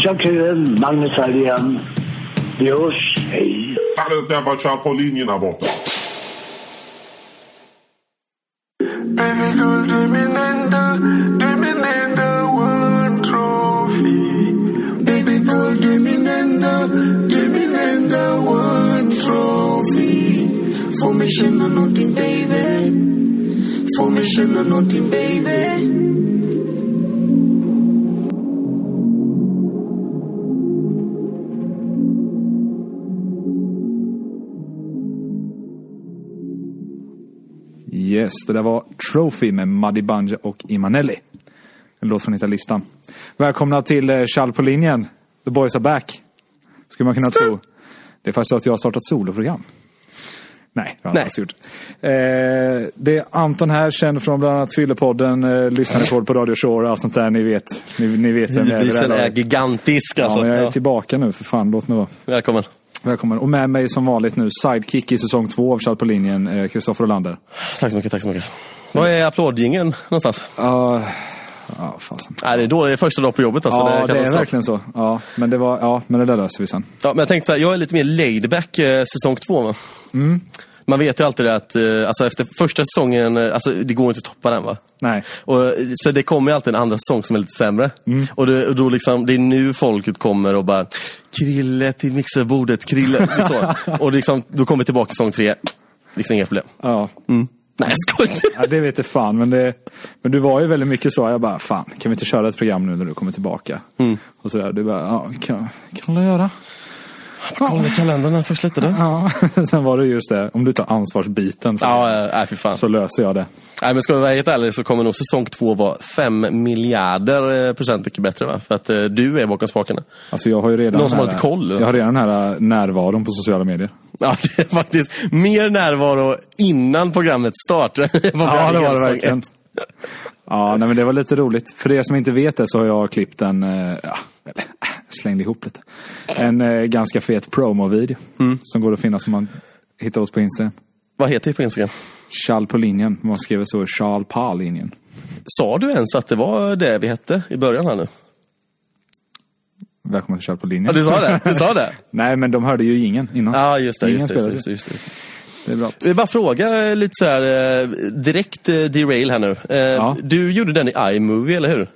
Tjackare, Magnus här igen. Vi hörs, hej. Jag bara kör på linjen här borta. Baby girl, du är min enda one trophy. Baby girl, du är min enda one trophy. Får mig känna någonting baby. Får mig känna någonting baby. Yes, det där var Trophy med Muddy Bunch och Imanelli. En låt från Hittarlistan. Välkomna till Kjall på linjen. The boys are back. Skulle man kunna tro. Det är faktiskt så att jag har startat soloprogram. Nej, det har jag inte gjort. Det är Anton här, känd från bland annat Fyllepodden, lyssnare på Radio Shore och allt sånt där. Ni vet vem jag är. Livsen är gigantisk alltså. Ja, men jag är tillbaka nu, för fan, låt mig vara. Välkommen. Och med mig som vanligt nu, sidekick i säsong 2 av Kjall på linjen, Kristoffer Olander. Tack så mycket. Vad är applådgingen någonstans? Fasen. Nej, det är då det är första dag på jobbet alltså. Ja, det är verkligen så. Ja, men det där löser vi sen. Ja, men jag tänkte så här, jag är lite mer laidback säsong 2 va? Man vet ju alltid det att alltså efter första säsongen, alltså det går inte att toppa den va? Nej. Och, så det kommer ju alltid en andra säsong som är lite sämre. Och då liksom, det är nu folket kommer och bara Krille till mixerbordet, Krille så. Och liksom, då kommer vi tillbaka i säsong 3. Liksom inga problem. Ja. Nej, jag skojar. Ja, det vet jag fan, men du var ju väldigt mycket så. Jag bara, fan, kan vi inte köra ett program nu när du kommer tillbaka? Och sådär, du bara, ja, kan du göra? Kolla kalendern först lite där. Ja, sen var det just det. Om du tar ansvarsbiten så löser jag det. Nej, men ska vi vara helt ärlig så kommer nog säsong 2 vara 5 miljarder % mycket bättre va? För att du är bakom spakarna. Alltså jag har ju redan någon som har lite koll. Jag har redan den här närvaron på sociala medier. Ja, det är faktiskt mer närvaro innan programmet startar. Ja, det var det verkligen. Ja, nej, men det var lite roligt. För er som inte vet det så har jag klippt slängde ihop lite. En ganska fet promo-video som går att finna som man hittar oss på Instagram. Vad heter det på Instagram? Kjall på linjen. Man skriver så, Kjall på linjen. Sa du ens att det var det vi hette i början här nu? Välkommen till Kjall på linjen. Ja, du sa det. Nej, men de hörde ju ingen innan. Ja, just det. Det är bra. Jag vill bara fråga lite så här direkt derail här nu. Du gjorde den i iMovie, eller hur?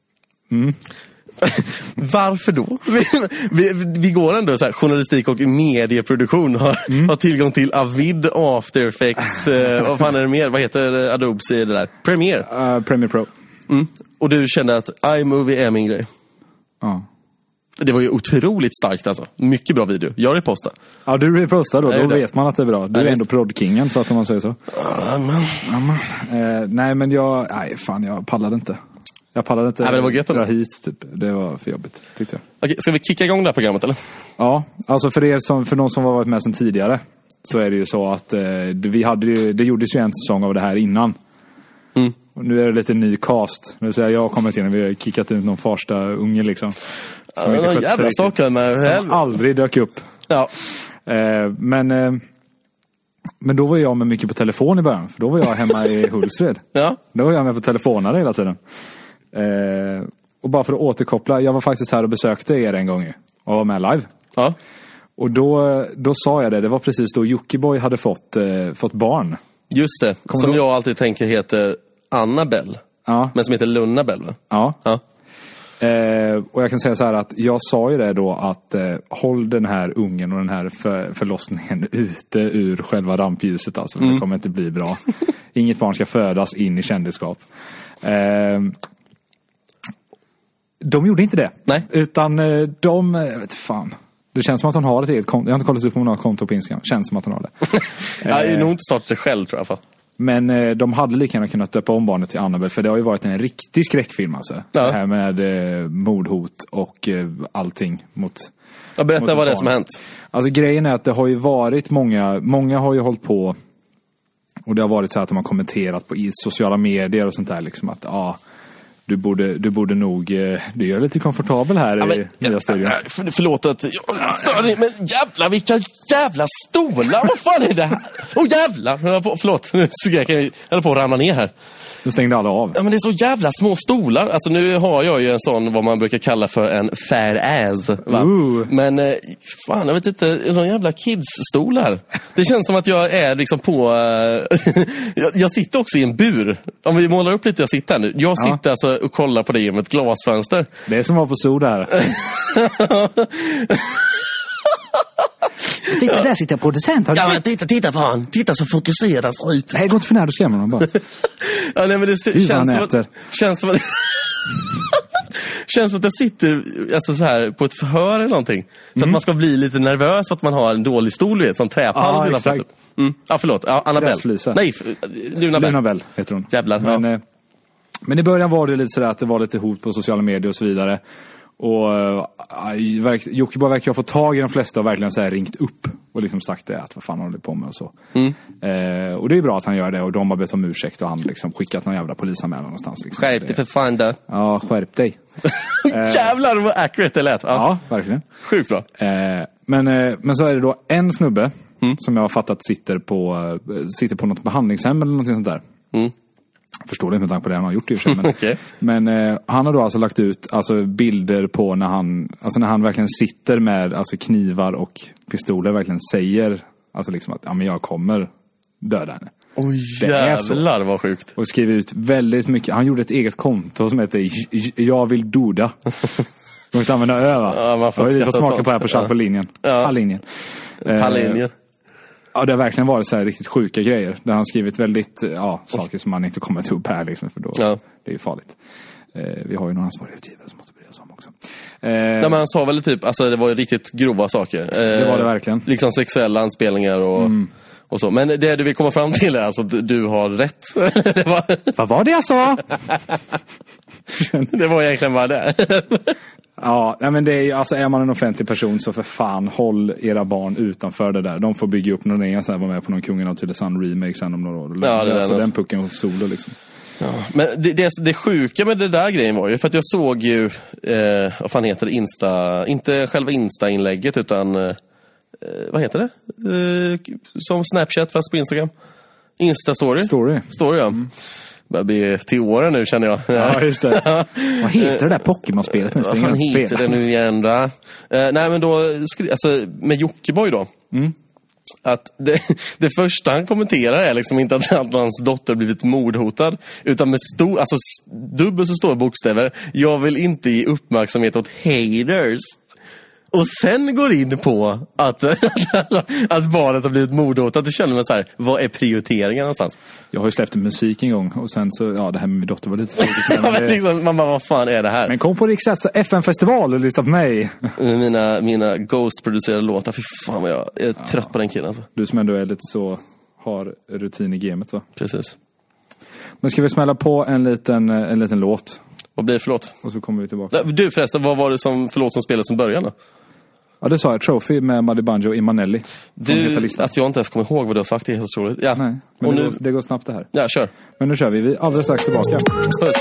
Varför då? Vi går ändå så här, journalistik och medieproduktion har tillgång till Avid, After Effects, vad fan är det mer? Vad heter Adobes i det där? Premiere? Premiere Pro. Och du kände att iMovie är min grej? Ja. Det var ju otroligt starkt alltså. Mycket bra video. Jag repostar. Ja, du repostar då vet man att det är bra. Du är ändå proddkingen, så att man säger så. Nej, men jag pallade inte. Jag pallade inte dra hit typ. Det var för jobbigt, tyckte jag. Okej, ska vi kicka igång det här programmet eller? Ja, alltså för någon som har varit med sedan tidigare så är det ju så att det gjordes ju en säsong av det här innan. Och nu är det lite ny cast. Det vill säga, jag har kommit in och vi har kickat ut någon första unge liksom. Som jävla stakar med som aldrig dök upp. Ja. Men då var jag med mycket på telefon i början. För då var jag hemma i Hultsfred. Ja. Då var jag med på telefoner hela tiden. Och bara för att återkoppla, jag var faktiskt här och besökte er en gång och var med live. Ja. Och då sa jag det var precis då Jockiboi hade fått barn. Just det, som jag alltid tänker heter Annabelle. Ja. Men som heter Lunnabelle va? Ja. Och jag kan säga så här att jag sa ju det då att håll den här ungen och den här förlossningen ute ur själva rampljuset alltså. Det kommer inte bli bra. Inget barn ska födas in i kändisskap. De gjorde inte det. Nej. Utan jag vet fan. Det känns som att hon har ett eget konto. Jag har inte kollat upp om hon har ett konto på Instagram. Känns som att hon har det. Jag är nog inte startat det själv tror jag. Men de hade lika gärna kunnat döpa om barnet till Annabelle. För det har ju varit en riktig skräckfilm alltså. Ja. Det här med mordhot och allting mot... Jag berättar vad det är som har hänt. Alltså grejen är att det har ju varit många har ju hållit på. Och det har varit så att de har kommenterat på i sociala medier och sånt där liksom att Du borde nog du gör lite komfortabel här i nya studion. Förlåt att jag stör dig, men jävlar vilka jävla stolar. Vad fan är det här? Jävlar, förlåt. Nu skrek jag höll på att ramla ner här. Du stängde alla av. Ja, men det är så jävla små stolar. Alltså nu har jag ju en sån vad man brukar kalla för en fair ass. Va? Men fan, jag vet inte, någon jävla kids-stolar. Det känns som att jag är liksom på... jag sitter också i en bur. Om vi målar upp lite, jag sitter här nu. Jag sitter alltså och kollar på det genom ett glasfönster. Det är som var på Soda här. Titta, där sitter producenten. Ja, men titta på han. Titta så fokuserad han ser ut. Nej, gå inte för nära, du skrämmer honom bara. Ja, nej, men det känns som att jag sitter alltså, så här, på ett förhör eller någonting. Så att man ska bli lite nervös att man har en dålig stol, vet, som träpall. Ja, exakt. Ja, förlåt. Ja, Annabelle. Nej, Luna Bell heter hon. Jävlar. Men i början var det lite sådär att det var lite hot på sociala medier och så vidare. Och Jockiboi verkar ha fått tag i de flesta och verkligen så här ringt upp och liksom sagt det, att vad fan håller på med och så. Och det är bra att han gör det, och de har bett om ursäkt och han liksom skickat någon jävla polisanmälan någonstans. Liksom. Skärp dig för fan då. Ja, skärp dig. Jävlar vad accurate det lät. Ja, verkligen. Sjukt bra. Men så är det då en snubbe som jag har fattat sitter på något behandlingshem eller någonting sånt där. Förstår det med tanke på det han har gjort i och för sig. Okay. Men han har då alltså lagt ut alltså, bilder på när han verkligen sitter med alltså, knivar och pistoler, verkligen säger alltså liksom att ja, men jag kommer döda henne. Jävlar vad sjukt. Och skriver ut väldigt mycket. Han gjorde ett eget konto som heter Jag vill doda. Man får inte använda öva. Ja, man får jag har smaka på här på Charles-Linjen. Pallinjen. Ja, det har verkligen varit så här riktigt sjuka grejer. Där han skrivit väldigt saker som man inte kommer ta upp här liksom, för då det är ju farligt. Vi har ju någon ansvarig utgivare som måste bry oss om också. Men han sa väl typ, alltså det var ju riktigt grova saker. Det var det verkligen. Liksom sexuella anspelningar och så. Men det du vill komma fram till är alltså att du har rätt. Vad var det jag sa? Det var egentligen bara det. Ja, men det är alltså, är man en offentlig person så för fan, håll era barn utanför det där. De får bygga upp någon egen så här, vara med på någon Kungen av Tylösand remake sen om några år. Ja, det alltså den pucken och solo liksom. Ja. Men det sjuka med det där grejen var ju för att jag såg ju vad fan heter det, inte själva Insta-inlägget utan vad heter det? Som Snapchat fast på Instagram. Insta-story. Story, ja. Börjar bli till åren nu känner jag. Ja, just det. Vad heter det där Pokémon-spelet? Vad fan heter det nu igen då? Nej, men då alltså, med Jockiboi då. Att det första han kommenterar är liksom inte att hans dotter blivit mordhotad, utan med dubbelt så stora bokstäver. Jag vill inte ge uppmärksamhet åt haters. Och sen går in på att barnet har blivit mordhotat. Du känner man så här, vad är prioriteringen någonstans? Jag har ju släppt musik en gång och sen så, det här med min dotter var lite svårt. Men liksom, man bara, vad fan är det här? Men kom på Riksats FN-festival och lyssna på mig. Mina Ghost-producerade låtar, fy fan vad jag är trött på den killen alltså. Du som ändå är lite så, har rutin i gamet va? Precis. Men ska vi smälla på en liten låt? Vad blir det för låt? Och så kommer vi tillbaka. Du förresten, vad var det för låt som spelades som början då? Ja, det sa jag. Trophy med Muddy Bunjo och Imanelli. Att jag inte ens kommer ihåg vad du har sagt, det är helt otroligt. Ja. Nej, men och det går snabbt det här. Ja, kör. Men nu kör vi. Vi är alldeles strax tillbaka. Puss.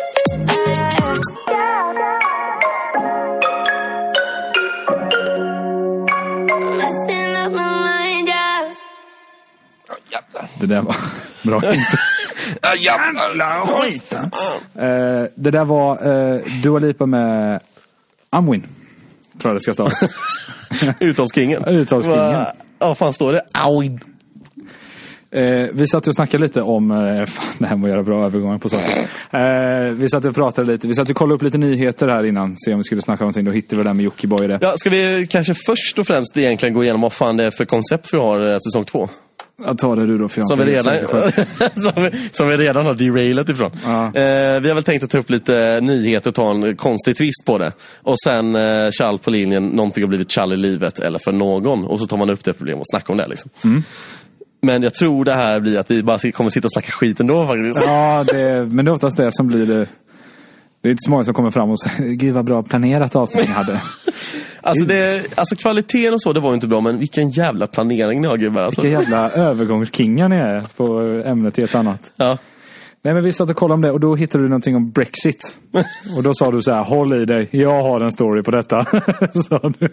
Det där var bra inte. Jävla skiten. Det där var Dua Lipa med Amwin. Tror jag det ska stå. Uttalskingen. Ja, fan står det? Amwin. Vi satt och snackade lite om det här med att göra bra övergångar på saker. Vi satt och pratade lite. Vi satt och kollade upp lite nyheter här innan. Se om vi skulle snacka om någonting. Då hittade vi det där med Jockiboi det. Ja, ska vi kanske först och främst egentligen gå igenom vad fan det är för koncept vi har säsong 2? Jag tar det du då, för som vi redan har derailat ifrån. Vi har väl tänkt att ta upp lite nyheter och ta en konstig twist på det. Och sen Chall på linjen, någonting har blivit Chall i livet eller för någon. Och så tar man upp det problemet och snackar om det liksom. Men jag tror det här blir att vi bara kommer sitta och snacka skit ändå faktiskt. Ja, men det är oftast det som blir det. Det är inte så många som kommer fram och säger gud vad bra planerat avsnitt ni hade. Alltså kvaliteten och så, det var ju inte bra, men vilken jävla planering ni har gubbar alltså. Vilka jävla övergångskingar ni är på ämnet till ett annat. Ja. Nej, men vi satt och kollade om det och då hittade du någonting om Brexit. Och då sa du så här, håll i dig, jag har en story på detta. Sa du.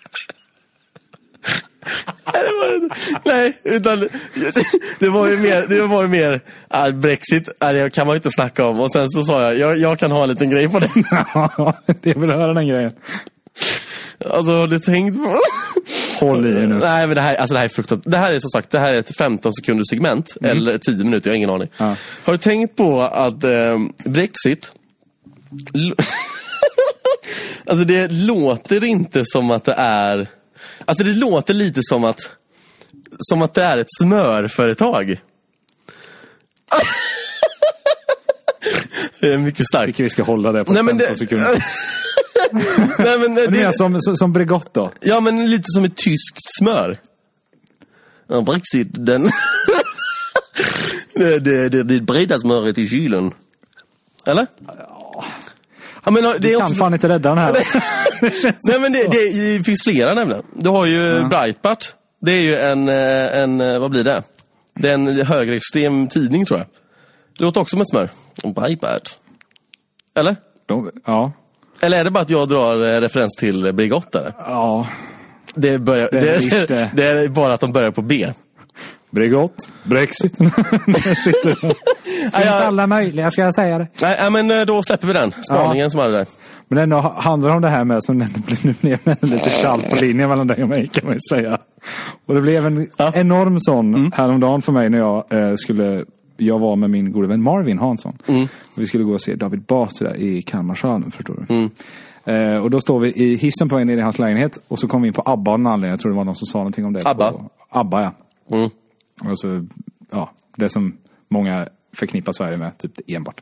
Nej, utan det var ju mer Brexit, det kan man ju inte snacka om. Och sen så sa jag kan ha en liten grej på det. Ja, det vill höra den grejen. Alltså, har du tänkt på... Håll i dig nu. Nej, men det här är fruktansvärt. Det här är som sagt, det här är ett 15 sekunders segment. Eller 10 minuter, jag har ingen aning. Ja. Har du tänkt på att Brexit... alltså det låter inte som att det är... Alltså det låter lite som att det är ett smörföretag. Det är mycket starkt. Jag tycker vi ska hålla det på 15 sekunder. Nej, men det är som Bregott då. Ja, men lite som ett tyskt smör. Ja, Brexit, den... det breda smöret i kylen. Eller? Ja, men det är kan också... fan inte rädda den här. Nej, men det finns flera nämligen. Du har ju Breitbart. Det är ju en vad blir det? Det är en högerextrem tidning, tror jag. Det låter också som ett smör. Breitbart. Eller? Ja. Eller är det bara att jag drar referens till Bregott där? Ja. Det är bara att de börjar på B. Bregott, Brexit. Finns alla möjliga, ska jag säga det. Nej, men då släpper vi den spaningen som hade där. Men ändå handlar om det här med som nu blev lite kall på linjen mellan dig och mig, kan man ju säga. Och det blev en enorm sån häromdagen för mig när jag var med min gode vän Marvin Hansson. Vi skulle gå och se David Batra i Kalmarsalen, förstår du. Och då står vi i hissen på väg ner i hans lägenhet och så kom vi in på ABBA av en anledning. Jag tror det var någon som sa någonting om det. ABBA, ja. Alltså, ja, det som många förknippar Sverige med, typ enbart.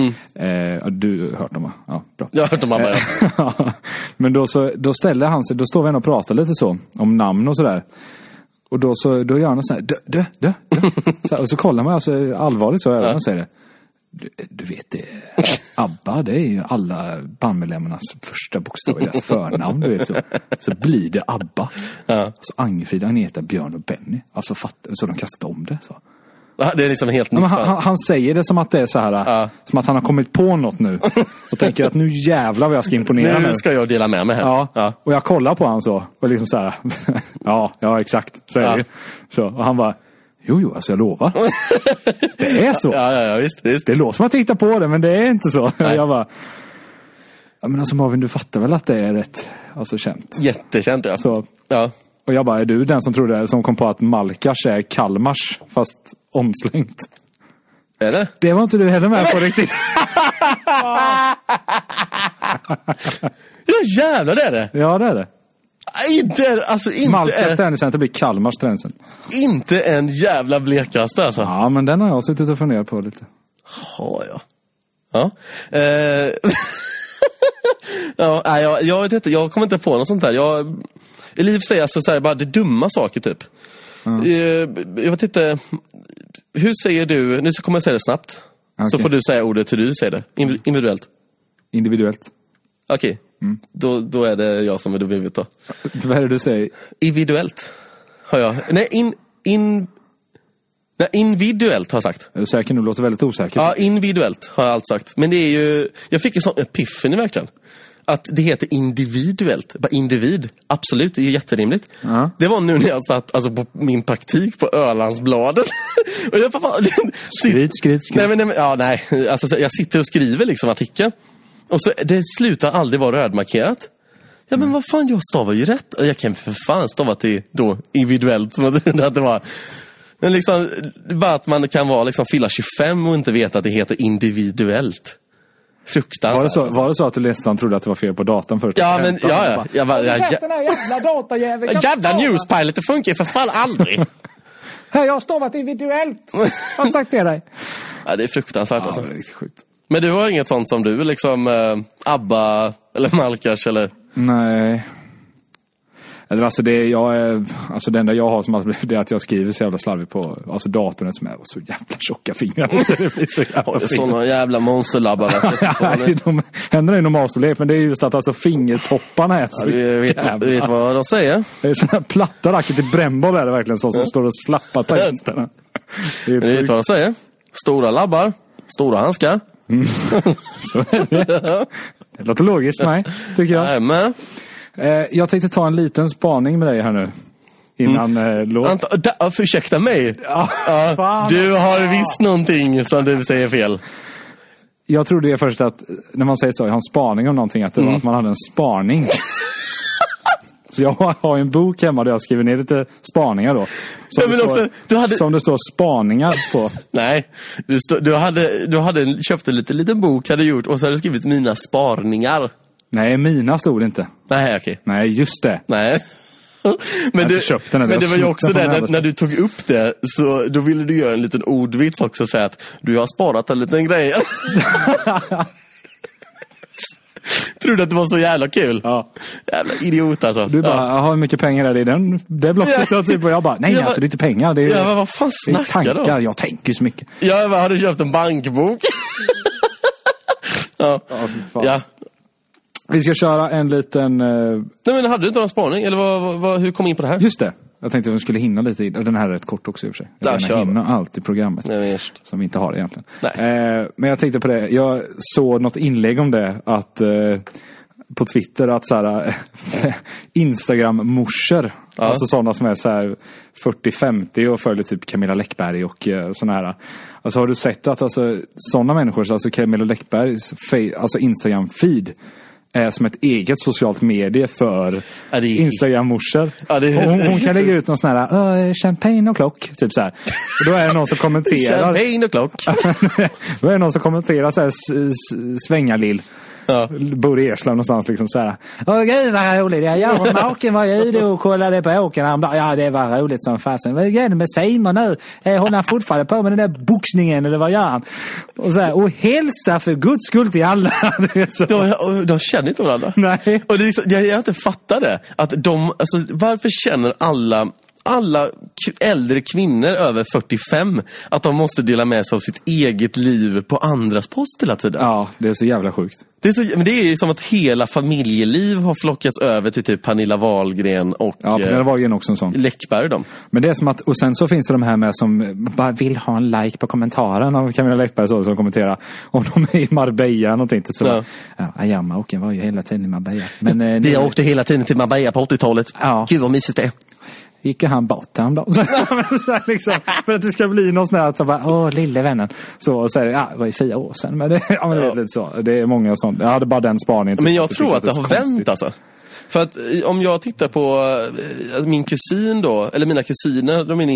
Du har hört dem, va? Ja, bra. Jag har hört om ABBA, ja. Men då ställer han sig, då står vi och pratar lite så om namn och sådär. Och då gör han så här, dö. Så här, och så kollar man alltså allvarligt så över och säger det. Du vet det, ABBA, det är ju alla bandmedlemmarnas första bokstav i deras förnamn, du vet så. Så blir det ABBA. Så Angefrid, Agneta, Björn och Benny. Alltså så de kastat om det så. Det är liksom helt nytt. Han säger det som att det är så här, som att han har kommit på något nu och tänker att nu jävlar vad jag ska imponera nu ska jag dela med mig här. Ja. Och jag kollar på han så och liksom så här. ja exakt, så är det ju. Så, och han bara, jo, alltså jag lovar. Det är så. Ja, visst. Det låter som att titta på det, men det är inte så. Jag bara, ja men alltså Marvin, du fattar väl att det är rätt alltså känt. Jättekänt, ja. Så, ja. Och jag bara, är du den som kom på att Malkars är Kalmars fast omslängt? Är det? Det var inte du heller med på riktigt. Ja, jävlar, det är det. Ja, det är det. Inte Malkars träningscenter blir Kalmars träningscenter. Inte en jävla blekaste alltså. Ja, men den har jag suttit och funderat på lite. Ja. Jag vet inte, jag kommer inte på något sånt där. I liv säger alltså så här, bara det dumma saker typ. Jag vet inte. Hur säger du, nu så kommer jag säga det snabbt. Okay. Så får du säga ordet hur du säger det. Individuellt. Okej. Då är det jag som är dum då. Vad är det du säger? Individuellt. Har jag. Nej, individuellt har jag sagt. Är du säker nu? Låter väldigt osäker. Ja, individuellt har jag allt sagt. Men det är ju, jag fick en sån epiphany verkligen. Att det heter individuellt. Bara individ. Absolut, det är jätterimligt. Det var nu när jag satt alltså, på min praktik på Ölandsbladet. Och jag bara, skryt. Nej. Alltså, jag sitter och skriver liksom artikeln. Och så det slutar aldrig vara rödmarkerat. Ja, men vad fan, jag stavar ju rätt. Och jag kan för fan stava till då individuellt som att det var. Men liksom, bara att man kan vara liksom fylla 25 och inte veta att det heter individuellt. Fruktansvärt. Var det så att du nästan trodde att det var fel på datorn först? Ja, men ja. Jävla datajävel. Jävla Newspilot, det funkar ju för fan aldrig. Här, jag har stavat individuellt. Jag har sagt det dig. Ja, det är fruktansvärt alltså. Det är riktigt sjukt. Men du har inget sånt som du liksom ABBA eller Malkars eller? Nej. Alltså det enda jag har som det är att jag skriver så jävla slarvigt på alltså datorn som är så jävla tjocka fingrar. Det blir så jävla har du såna jävla monsterlabbar? Nej, händerna är normalt storlek, men det är just att alltså fingertopparna är så du vet vad de säger. Det är såna här platta racket i brännboll är det verkligen så som står och slappar tangenterna. Du vet vad de säger? Stora labbar Stora handskar. Så är det. Det låter logiskt för mig, tycker jag. Men. Jag tänkte ta en liten spaning med dig här nu. Innan låt. Ursäkta mig. Fan. Du har visst någonting som du säger fel. Jag trodde det först att när man säger så, jag har en spaning om någonting, att det var att man hade en spaning. Så jag har en bok hemma där jag skriver ner lite spaningar då. Som det står spaningar på. Nej, du hade köpt en liten bok, hade gjort, och så hade du skrivit mina sparningar. Nej, mina stod det inte. Nej, okej. Nej, just det. Nej. Men det var ju också det, när du tog upp det, så då ville du göra en liten ordvits också och säga att du har sparat en liten grej. Tror du att det var så jävla kul? Ja. Jävla idiot alltså. Du bara, jag har mycket pengar där i den. Det blocket jag typ, och jag bara, nej alltså det är inte pengar. Det är, men vad fan snackar tankar, jag tänker så mycket. Jag hade köpt en bankbok. Ja. Vi ska köra en liten... Nej, men hade du inte någon spaning? Eller hur kom in på det här? Just det. Jag tänkte att vi skulle hinna lite. Den här är rätt kort också i och för sig. Jag hinner allt i programmet. Nej, som vi inte har egentligen. Men jag tänkte på det. Jag såg något inlägg om det. Att på Twitter att så här Instagram-morsor. Ja. Alltså sådana som är så här 40-50 och följer typ Camilla Läckberg och såna här. Alltså har du sett att alltså sådana människor, alltså Camilla Läckbergs alltså Instagram-feed är som ett eget socialt medie för Instagram-morsor. Hon kan lägga ut någon sån här champagne och klock, typ så här. Och då är det någon som kommenterar champagne och klock. Då är det någon som kommenterar så här svängarlill. Ja. Bor i Eslöv någonstans liksom så här. Åh gud vad roligt. Jag och maken var ute och kollade på åkern häromdagen. Ja, det var roligt som fasen. Vad är det med Simon nu? Håller han fortfarande på med den där boxningen eller vad gör han? Och så här, och hälsa för Guds skull till alla. De känner inte varandra. Nej. Och det är liksom, jag inte fattar det. Att alltså, varför känner alla äldre kvinnor över 45 att de måste dela med sig av sitt eget liv på andras post hela tiden? Ja, det är så jävla sjukt. Men det är ju som att hela familjeliv har flockats över till typ Pernilla Wahlgren och Pernilla Wahlgren också en sån. Läckberg de. Men det är som att, och sen så finns det de här med som bara vill ha en like på kommentaren av Camilla Läckberg så, som kommenterar om de är i Marbella någonting inte så. Åken var ju hela tiden i Marbella. Men vi åkte hela tiden till Marbella på 80-talet. Ja. Gud vad mysigt det är. Gick han bort då? Liksom, för att det ska bli någon sån här att så bara, lille vännen. Så säger det var ju 4 år sedan. Men det är lite så. Det är många sånt. Jag hade bara den spaningen. Men jag tror att det har vänt alltså. För att om jag tittar på min kusin då, eller mina kusiner, de är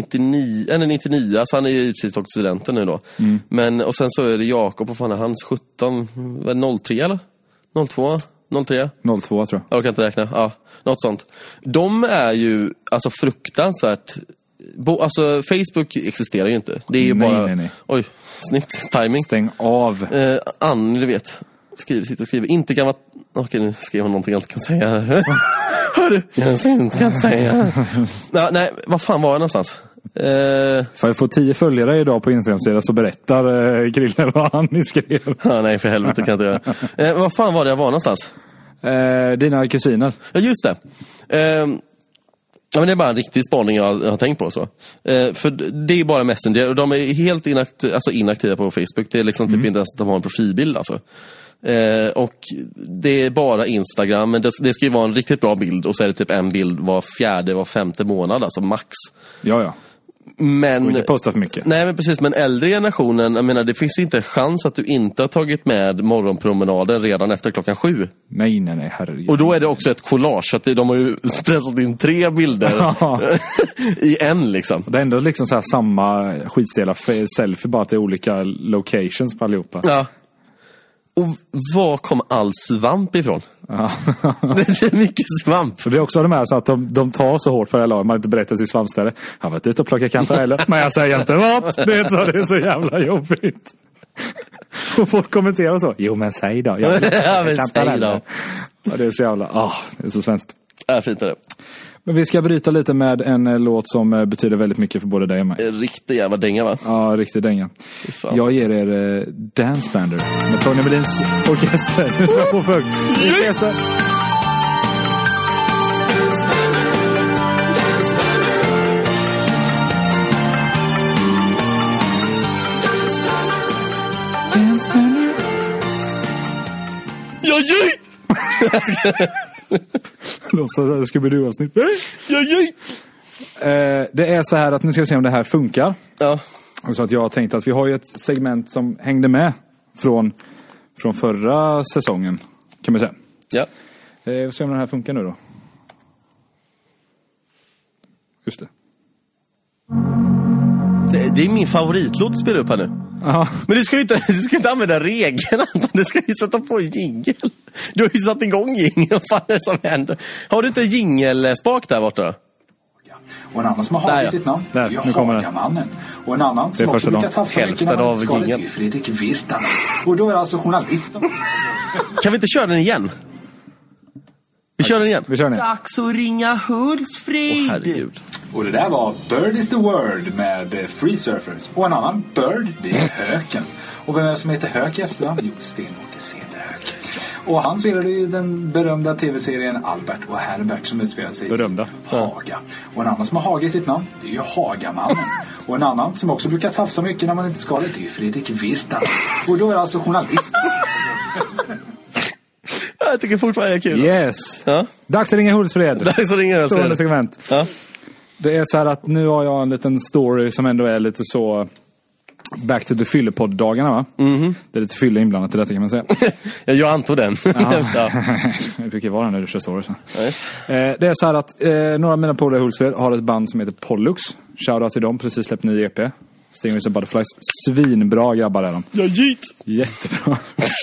99, alltså han är ju utsiktsstudenten nu då. Men, och sen så är det Jakob, och fan är hans 17, 03 eller? 02? 03? 02 tror jag. Jag kan inte räkna. Ja, något sånt. De är ju alltså fruktansvärt... Alltså Facebook existerar ju inte. Det är ju bara... Nej. Oj, snyggt timing. Stäng av. Ann, du vet. Sitter och skriver. Inte kan vara... Okej, nu skriver hon någonting jag inte kan säga. Hörru, jag inte kan säga. Nej, vad fan var jag någonstans? För att få 10 följare idag på Instagram så berättar Krille vad han skrev. Nej, för helvete kan jag inte göra. Vad fan var det jag var någonstans? Dina kusiner. Ja, just det. Ja, men det är bara en riktig spaning jag har tänkt på så. För det är bara Messenger och de är helt inaktiva på Facebook. Det är liksom typ inte ens att de har en profilbild alltså. Och det är bara Instagram, men det ska ju vara en riktigt bra bild och så är det typ en bild var 4:e, var 5:e månad, alltså max. Ja. Men inte posta för mycket. Nej, men precis, men äldre generationen, jag menar, det finns inte chans att du inte har tagit med morgonpromenaden redan efter 7:00. Nej, herregud. Och då är det också ett collage, att de har ju pressat in 3 bilder i en liksom. Det är ändå liksom så här samma skitstela selfie, bara att det är olika locations på allihopa. Ja. Och var kom all svamp ifrån? Ja. Det är mycket svamp. För det är också de här så att de tar så hårt för det här laget. Man inte berättar sitt svampställe. Jag har varit ute och plockat kantareller. Men jag säger inte vad. Det är så jävla jobbigt. Och folk kommenterar så. Jo men säg då. Ja, men säg då. Ja, det är så jävla... det är så svenskt. Fint är det. Men vi ska bryta lite med en låt som betyder väldigt mycket för både dig och mig. Riktig jävla dänga, va? Ja, riktig dänga. Jag ger er Dance Bander med Tony Melins orkester. Jajaj! Låtsas Scooby-Doo-avsnitt. Jajaj! Det är så här att nu ska vi se om det här funkar. Ja. Så att jag har tänkt att vi har ju ett segment som hängde med från förra säsongen, kan man säga. Ja. Vi får se om den här funkar nu då. Just det. Det är min favoritlåt att spela upp här nu. Aha. Men du ska ju inte använda regeln. Du ska ju sätta på jingel. Du har ju satt igång jingel. Vad fan är det som händer? Har du inte jingelspak där borta? Och en annan som har Hage i sitt namn. Där, nu kommer Hagamannen. Och en annan som också brukar tafsa mycket när man ska det är Fredrik Virtanen. Och då är det alltså journalisten. Kan vi inte köra den igen? Vi kör den igen. Vi kör den igen. Dags att ringa Hultsfred. Herregud. Och det där var Bird is the word med Free Surfers. Och en annan Bird, det är Höken. Och vem är det som heter Hök i efternamn? Jo, Sten-Åke Cederhök. Och han spelade i den berömda tv-serien Albert och Herbert som utspelar sig i Haga. Och en annan som har Hage i sitt namn, det är ju Hagamannen. Och en annan som också brukar tafsa mycket när man inte ska det är ju Fredrik Virtanen. Och då är det alltså journalist. Jag tycker fortfarande det är kul. Yes. Ja. Dags att ringa Hultsfred. Dags att ringa Hultsfred. Segment. Ja. Det är så här att nu har jag en liten story som ändå är lite så back to the fyllepodd-dagarna, va? Mm-hmm. Det är lite fylle inblandat i detta, kan man säga. Jag antog den. Ja. Det brukar vara när du kör stories. Det är så här att några av mina polare i Hultsfred har ett band som heter Pollux. Shoutout till dem, precis släppt ny EP. Stingers and Butterflies. Svinbra grabbar är de. Ja, git! Jättebra.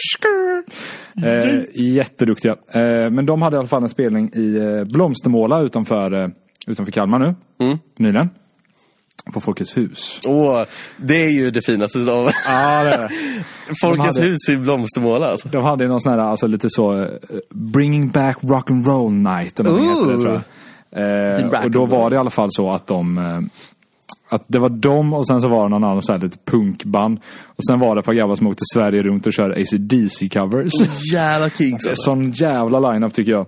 Jätteduktiga. Men de hade i alla fall en spelning i Blomstermåla utanför Kalmar nu. Nyligen. På Folkets hus. Det är ju det finaste av. Ja, det är det. Folkets hus i Blomstermåla alltså. De hade någon sån här, alltså lite så bringing back rock and roll night eller något heter det, tror jag. Och då var det i alla fall så att att det var dem och sen så var det någon annan så här lite punkband. Och sen var det ett par grabbar som åkte Sverige runt och körde AC/DC-covers. Jävla kings alltså. Sån jävla line-up tycker jag.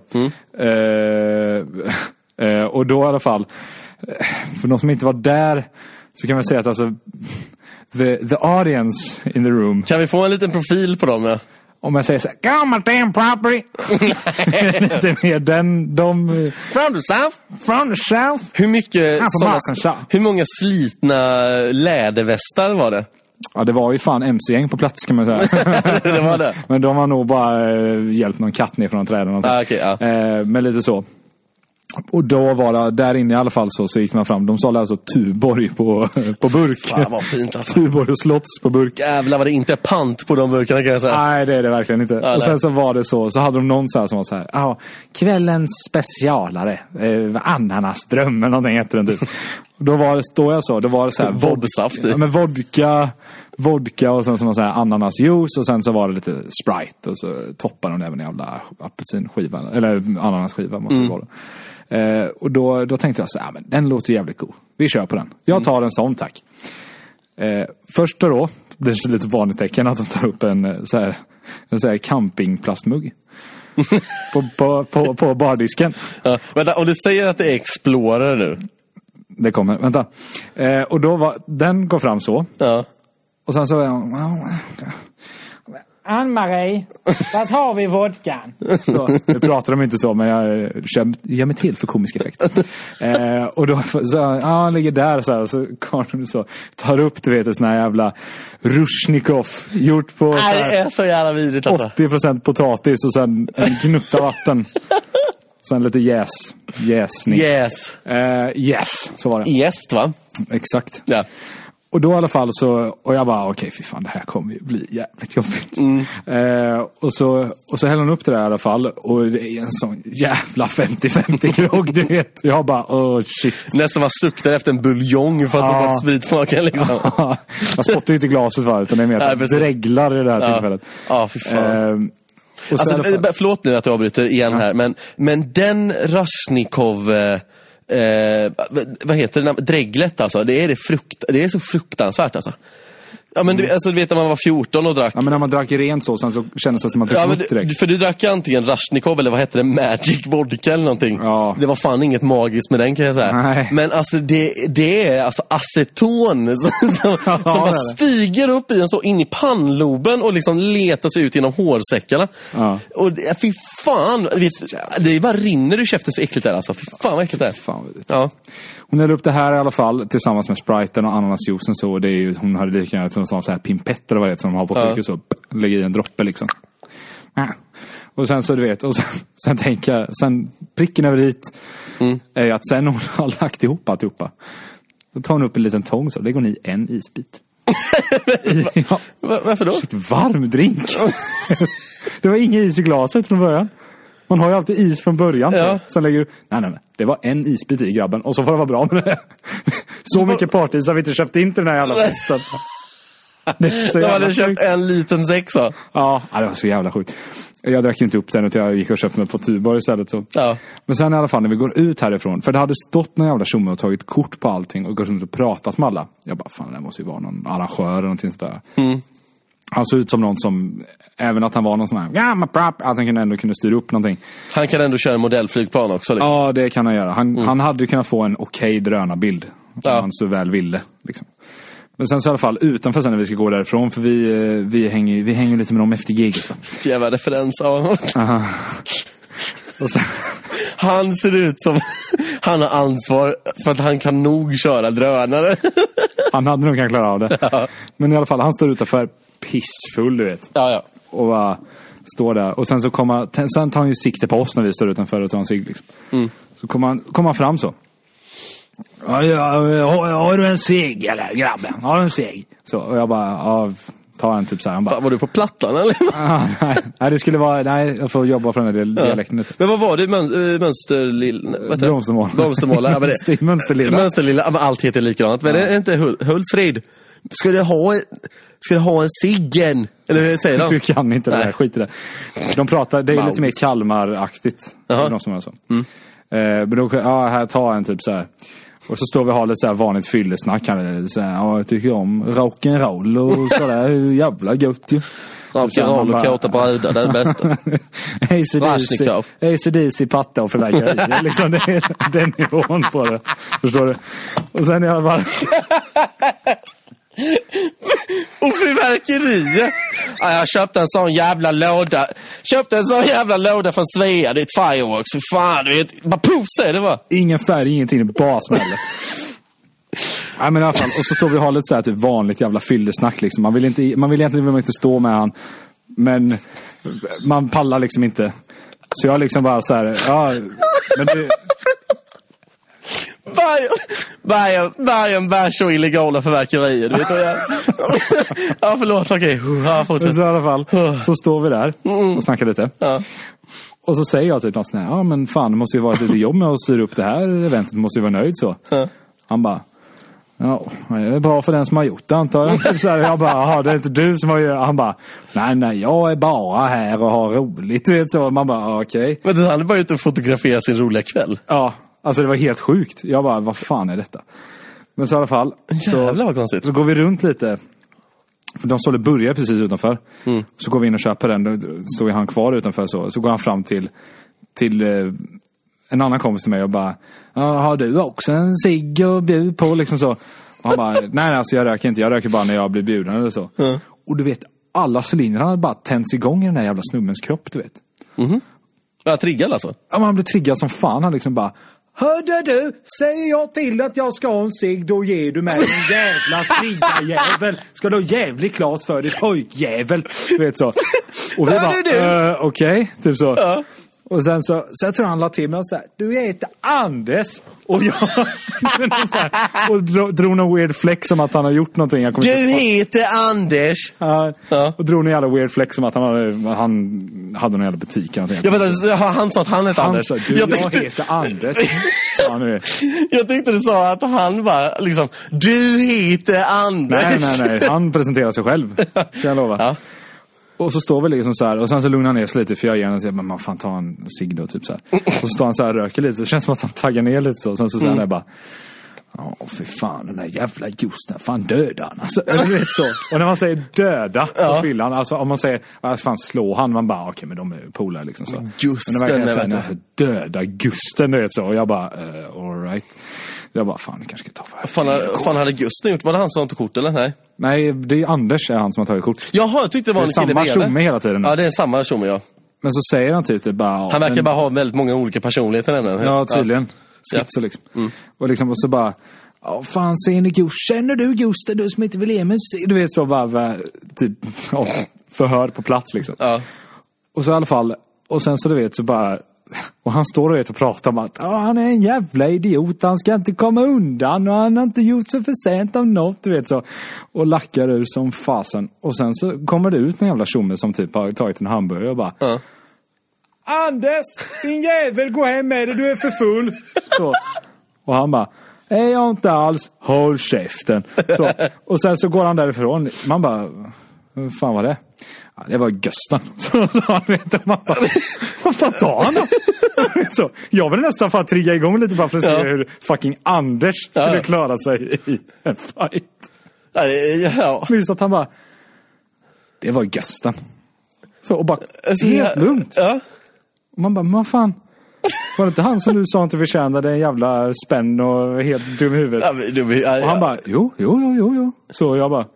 Och då i alla fall, för de som inte var där, så kan man säga att alltså the audience in the room. Kan vi få en liten profil på dem? Ja? Om jag säger så här, come on damn property. Lite mer from the south. Hur många slitna lädervästar var det? Ja, det var ju fan MC-gäng på plats, kan man säga. Det var det. Men de har nog bara hjälpt någon katt ner från träden. Men lite så. Och då var det, där inne i alla fall så gick man fram. De sålde alltså Tuborg på burk. Fan vad fint alltså. Tuborg och Slotts på burk. Jävlar vad det inte är pant på de burkarna, kan jag säga. Nej, det är det verkligen inte. Och sen så var det så hade de någon så här som var så här, kvällens specialare, ananasdröm eller någonting heter den typ. Då var det så här vodsaft. Ja, men vodka och sen så så här ananasjuice och sen så var det lite Sprite och så toppade de även jävla apelsinskiva eller ananasskiva måste det vara. Och då tänkte jag så här, men den låter jävligt god. Vi kör på den. Jag tar en sån, tack. Först då blir det lite vanligt tecken att de tar upp en så här campingplastmugg på bardisken. Ja, vänta, om du säger att det är Explorer nu. Det kommer, vänta. Och då den går fram så. Ja. Och sen så Ann-Marie, vad har vi vodkan? Nu pratar de inte så, men jag gör mig till för komisk effekt. Och då han ligger där så här, så kommer så tar upp, du vet, en sån här jävla Rushnikov gjort på det är så jävla vidrigt alltså. 80% potatis och sen en gnutta vatten. Sen lite jäsning. Yes, så var det. Jäst, va? Exakt. Ja. Och då i alla fall och jag bara, okej, fy fan, det här kommer ju bli jävligt jobbigt. Och så häller hon upp det där i alla fall. Och det är en sån jävla 50-50 grogg, du vet. Jag bara, shit. Nästan var suktar efter en buljong för att få bort spritsmaken liksom. Jag spottar ju inte glaset, va, utan det är mer att det reglar i det här tillfället. Ja, fy fan. Alltså, förlåt nu att jag avbryter igen här, men den Rushnikov vad heter det? Dreglet alltså, det är så fruktansvärt alltså. Ja, men du vet när man var 14 och drack. Ja, men när man drack rent så, sen så kändes det som att man Ja, fick men upp direkt. för du drack antingen Rashnikov eller vad hette det? Magic vodka eller någonting. Ja. Det var fan inget magiskt med den, kan jag säga. Nej. Men alltså det är alltså aceton som bara stiger upp i en så in i pannloben och liksom letar sig ut genom hårsäckarna. Ja. Och fy fan, det bara rinner ur käften, så äckligt där alltså. Fy fan vad äckligt det är. Fan, vad det. Ja. Hon häller upp det här i alla fall tillsammans med Spriten och ananasjuicen, så det är ju, hon hade lika gärna till en sån här pimpetter och vad det är som de har på sjukhus, så lägger i en droppe liksom. Och sen så du vet, och sen tänker jag, sen pricken över dit är att sen hon har lagt ihop alltihopa, då tar hon upp en liten tång, så lägger hon i en isbit. Ja. Varför då? Shit, varm drink. Det var ingen is i glaset från början. Man har ju alltid is från början. Ja. Sen lägger du... Nej. Det var en isbit i, grabben. Och så får det vara bra med det. Så mycket partys har vi inte köpt in till den här jävla festen. De hade köpt en liten sexa. Ja, det var så jävla sjukt. Jag drack ju inte upp den, utan jag gick och köpte mig på Tuborg istället. Så. Ja. Men sen i alla fall när vi går ut härifrån, för det hade stått någon jävla tjomme och tagit kort på allting och gått runt och pratat med alla. Jag bara, fan, det måste ju vara någon arrangör eller någonting sådär. Han såg ut som någon som, även att han var någon sån här, att han ändå kunde styra upp någonting. Han kan ändå köra en modellflygplan också liksom. Ja, det kan han göra. Han hade kunnat få en okej drönarbild. Om han så väl ville liksom. Men sen så i alla fall utanför sen när vi ska gå därifrån, för vi hänger lite med dem efter giget, va? Jävla referens, ja. Och sen... Han ser ut som han har ansvar för att han kan nog köra drönare. Han hade nog kunnat klara av det. Ja. Men i alla fall, han står utanför pissfull, du vet. Ja. Och bara står där. Och sen så sen tar han ju sikte på oss när vi står utanför och tar en cigg liksom. Så kommer han fram så. Har du en cigg eller grabben? Har du en cigg? Så, och jag bara, ta en typ så här. Han bara, var du på Plattan eller? Nej, det skulle vara, jag får jobba från den dialekten lite. Men vad var det? Blomstermål. Blomstermål, ja, men det. Mönsterlilla, men allt heter likadant. Men det är inte Hultsfrid. Ska du ha en ciggen? Eller hur säger de? Du kan inte det här, skit i det. De pratar, det är lite mer Kalmar-aktigt. De som är så. Men då, här tar en typ så här. Och så står vi och har lite så här vanligt fyllesnack. Jag tycker om rock'n'roll och sådär. Jävla gött ju. Rock'n'roll och kåta på röda, det är det bästa. AC/DC, patta och förläggare. Liksom det är den nivån på det. Förstår du? Och sen är jag bara... Och fyrverkerier. Jag köpte en sån jävla låda från Svea. Det är ett fireworks, för fan, du vet. Bara puff, säger det va? Ingen färg, ingenting, bara smäller. Nej, men i alla fall, och så står vi och har lite så här typ vanligt jävla fyllesnack liksom. Man vill egentligen inte stå med han, men man pallar liksom inte. Så jag liksom bara så här, men det... Vargen bär så illegala förverkerier, du vet vad jag... Ja, förlåt, okej. Så i alla fall, så står vi där och snackar lite. Och så säger jag typ något sånt här, men fan, det måste ju vara ett litet jobb med att styra upp det här eventet, måste ju vara nöjd så. Han bara, det är bra för den som har gjort det, antar jag. Så här, jag bara, det är inte du som har gjort det. Han bara, nej, jag är bara här och har roligt, du vet så. Man bara, okej. Men han är bara ute och fotografera sin roliga kväll. Ja, alltså det var helt sjukt. Jag bara, vad fan är detta? Men så i alla fall, jävlar vad konstigt. Så går vi runt lite. För de sålde burgare precis utanför. Så går vi in och köper den. Då står han kvar utanför så går han fram till en annan kompis till mig och bara, har du också en cigg och bjud på liksom så. Och han bara, nej alltså jag röker inte. Jag röker bara när jag blir bjuden eller så. Och du vet, alla cylindrar hade bara tänts igång i den här jävla snubbens kropp, du vet. Ja, triggad alltså? Ja, man blev triggad som fan. Han liksom bara, hörde du, säger jag till att jag ska ha en cigg, då ger du mig en jävla ciggarjävel. Ska du jävligt klart för dig, pojkjävel. Du vet så. Och vi bara, okej, typ så. Ja. Och sen så tror jag han la till mig och sådär, du heter Anders. Och jag och drog någon weird flex som att han har gjort någonting. Du heter Anders. Ja. Och drog någon jävla weird flex som att han hade någon jävla butik. Han sa att han heter Anders. Han sa, jag heter Anders. Jag tyckte du sa att han var liksom, du heter Anders. Nej. Han presenterar sig själv, kan jag lova. Ja. Och så står vi liksom så här. Och sen så lugnar han ner sig lite. För jag gärna säger, men man fan ta en cigg då typ så här. Och så står han så här och röker lite. Så det känns som att han taggar ner lite så. Och sen så säger han bara, Ja, fy fan, den där jävla Gusten, fan döda han. Alltså, du vet så. Och när man säger döda på fyllan, alltså om man säger, fan slå han, man bara, okej, men de är polare liksom så. Gusten, men det verkligen alltså, döda Gusten, du vet så. Och jag bara, all right. Jag bara, fan, jag kanske ska ta för det. Fan hade Gusten gjort? Var det han som tog kort eller? Nej. Nej, det är Anders är han som har tagit kort. Jaha, jag tyckte det var en kille samma tjomme hela tiden. Ja, det är samma tjomme, ja. Men så säger han typ bara... Han verkar bara ha väldigt många olika personligheter nämligen. Ja, tydligen. Så liksom. Och liksom, och så bara... Ja, fan, ser ni Gust? Känner du Gusten, du som inte vill ge mig? Du vet så bara, typ, förhör på plats liksom. Ja. Och så i alla fall, och sen så du vet så bara... Och han står och pratar om att han är en jävla idiot, han ska inte komma undan och han har inte gjort så för sent om något, du vet så. Och lackar ur som fasen. Och sen så kommer det ut en jävla tjomme som typ har tagit en hamburgare och bara Anders, din jävel, gå hem med dig, du är för full. Så. Och han bara, nej jag inte alls, håll käften. Så. Och sen så går han därifrån. Man bara, hur fan var det? Ja, det var Gusten. Så han vet man bara, vad fan tar han då? Så, jag vill nästan fan trigga igång lite bara för att se hur fucking Anders skulle klara sig i en fight. Ja. Just att han bara, det var Gusten. Så, och bara, helt lugnt. Ja. Och man bara, men vad fan? Var det inte han som du sa inte förtjänade en jävla spänn och helt dum i huvudet? Och han bara, jo. Så jag bara,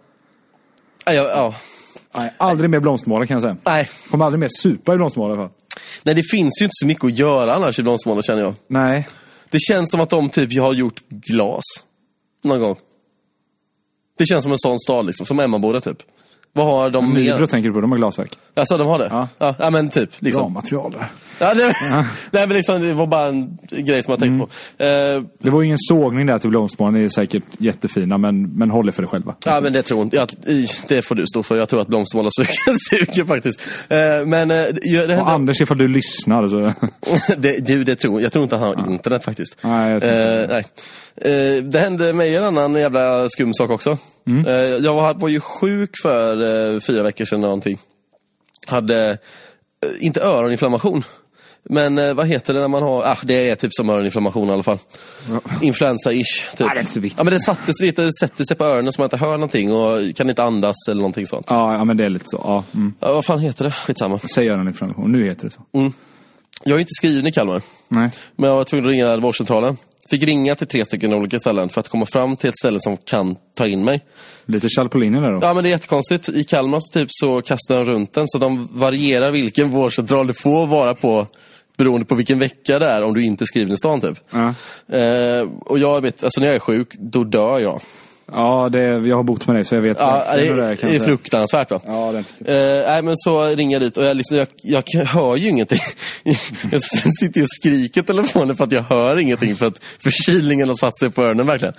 nej, aldrig mer blomstermål kan jag säga. Nej. Kommer aldrig mer supa i blomstermål i alla fall. Nej, det finns ju inte så mycket att göra annars i blomstermål, känner jag. Nej. Det känns som att de typ har gjort glas någon gång. Det känns som en sån stad liksom, som Emmaboda typ. Vad har de mer? Nybro tänker du på, de har glasverk. Alltså de har det? Ja, men typ liksom. Bra material där. Ja, nej, men liksom, det var bara en grej som jag tänkte på. Det var ingen sågning där till blomstermålen, det är säkert jättefina, men håller för det själva. Ja, men det tror jag. Det får du stå för. Jag tror att blomstermål suger faktiskt. Men det och Anders, ifall du lyssnar så... det tror jag. Jag tror inte att han har internet faktiskt. Nej, nej. Det hände mig en annan jävla skum sak också. Jag var ju sjuk för 4 veckor sedan någonting. Hade inte öroninflammation. Men vad heter det när man har... det är typ som öroninflammation i alla fall. Influensa-ish. Typ. Det är inte så viktigt. Ja, men det sätter sig på öronen så man inte hör någonting och kan inte andas eller någonting sånt. Ja, men det är lite så. Ja, Ja, vad fan heter det? Skitsamma. Säg öroninflammation, nu heter det så. Jag är inte skriven i Kalmar. Nej. Men jag var tvungen att ringa vårdcentralen. Fick ringa till 3 stycken olika ställen för att komma fram till ett ställe som kan ta in mig. Lite kall på linjen där då? Ja, men det är jättekonstigt. I Kalmar så, typ, så kastar de runt den. Så de varierar vilken vårdcentral du får vara på beroende på vilken vecka det är om du inte är skriven i stan typ. Ja. Och jag vet, alltså när jag är sjuk, då dör jag. Ja, jag har bott med dig så jag vet. Ja, det är fruktansvärt va? Ja, det nej, men så ringer jag dit och jag hör ju ingenting. Jag sitter och skriker telefonen för att jag hör ingenting för att förkylningen har satt sig på öronen verkligen.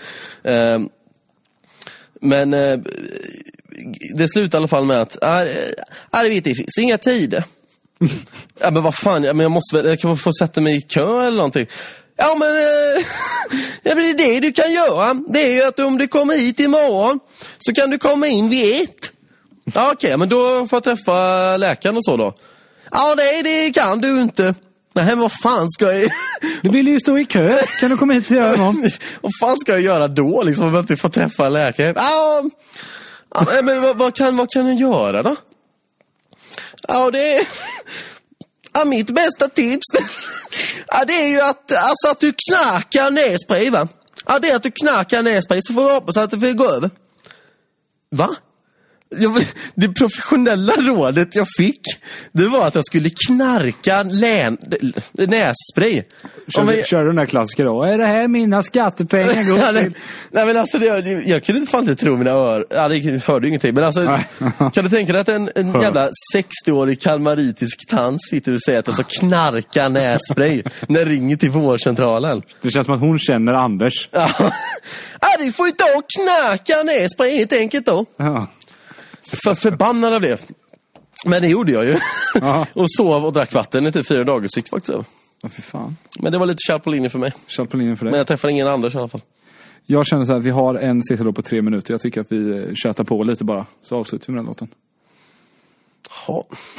Men det slutar i alla fall med att det finns inga tider. Ja, men vad fan, jag kan få sätta mig i kö eller någonting. Ja, men det du kan göra, det är ju att om du kommer hit imorgon så kan du komma in vid 1. Ja, okej, men då får jag träffa läkaren och så då. Ja, det kan du inte. Nej, men vad fan ska jag... Du vill ju stå i kö, kan du komma hit till imorgon? Vad fan ska jag göra då, liksom, om jag inte får träffa läkaren? Ja, men vad kan jag göra då? Ja, det är... Ja, mitt bästa tips det är ju att du knarkar nässpray, va? Ja, det är att du knarkar nässpray så får vi hoppas att det får gå över. Va? Det professionella rådet jag fick, det var att jag skulle knarka nässpray. Kör du den där klassiker då? Är det här mina skattepengar går till? Nej, men alltså jag kunde fan inte tro mina öron. Jag hörde ingenting. Men alltså, kan du tänka dig att en jävla 60-årig kalmaritisk tant sitter och säger att jag ska knarka nässpray när jag ringer till vårdcentralen? Det känns som att hon känner Anders. Ja, det får ju ta och knarka nässpray helt enkelt då. Ja. Förbannad av det. Men det gjorde jag ju. Och sov och drack vatten i typ 4 dagar sikt faktiskt. Ja, fy fan. Men det var lite kärl på linjen för mig. Kärl på linjen för dig. Men jag träffade ingen Anders i alla fall. Jag känner så här, vi har en sitta då på 3 minuter. Jag tycker att vi tjötar på lite bara. Så avslutar vi med den låten. Ja.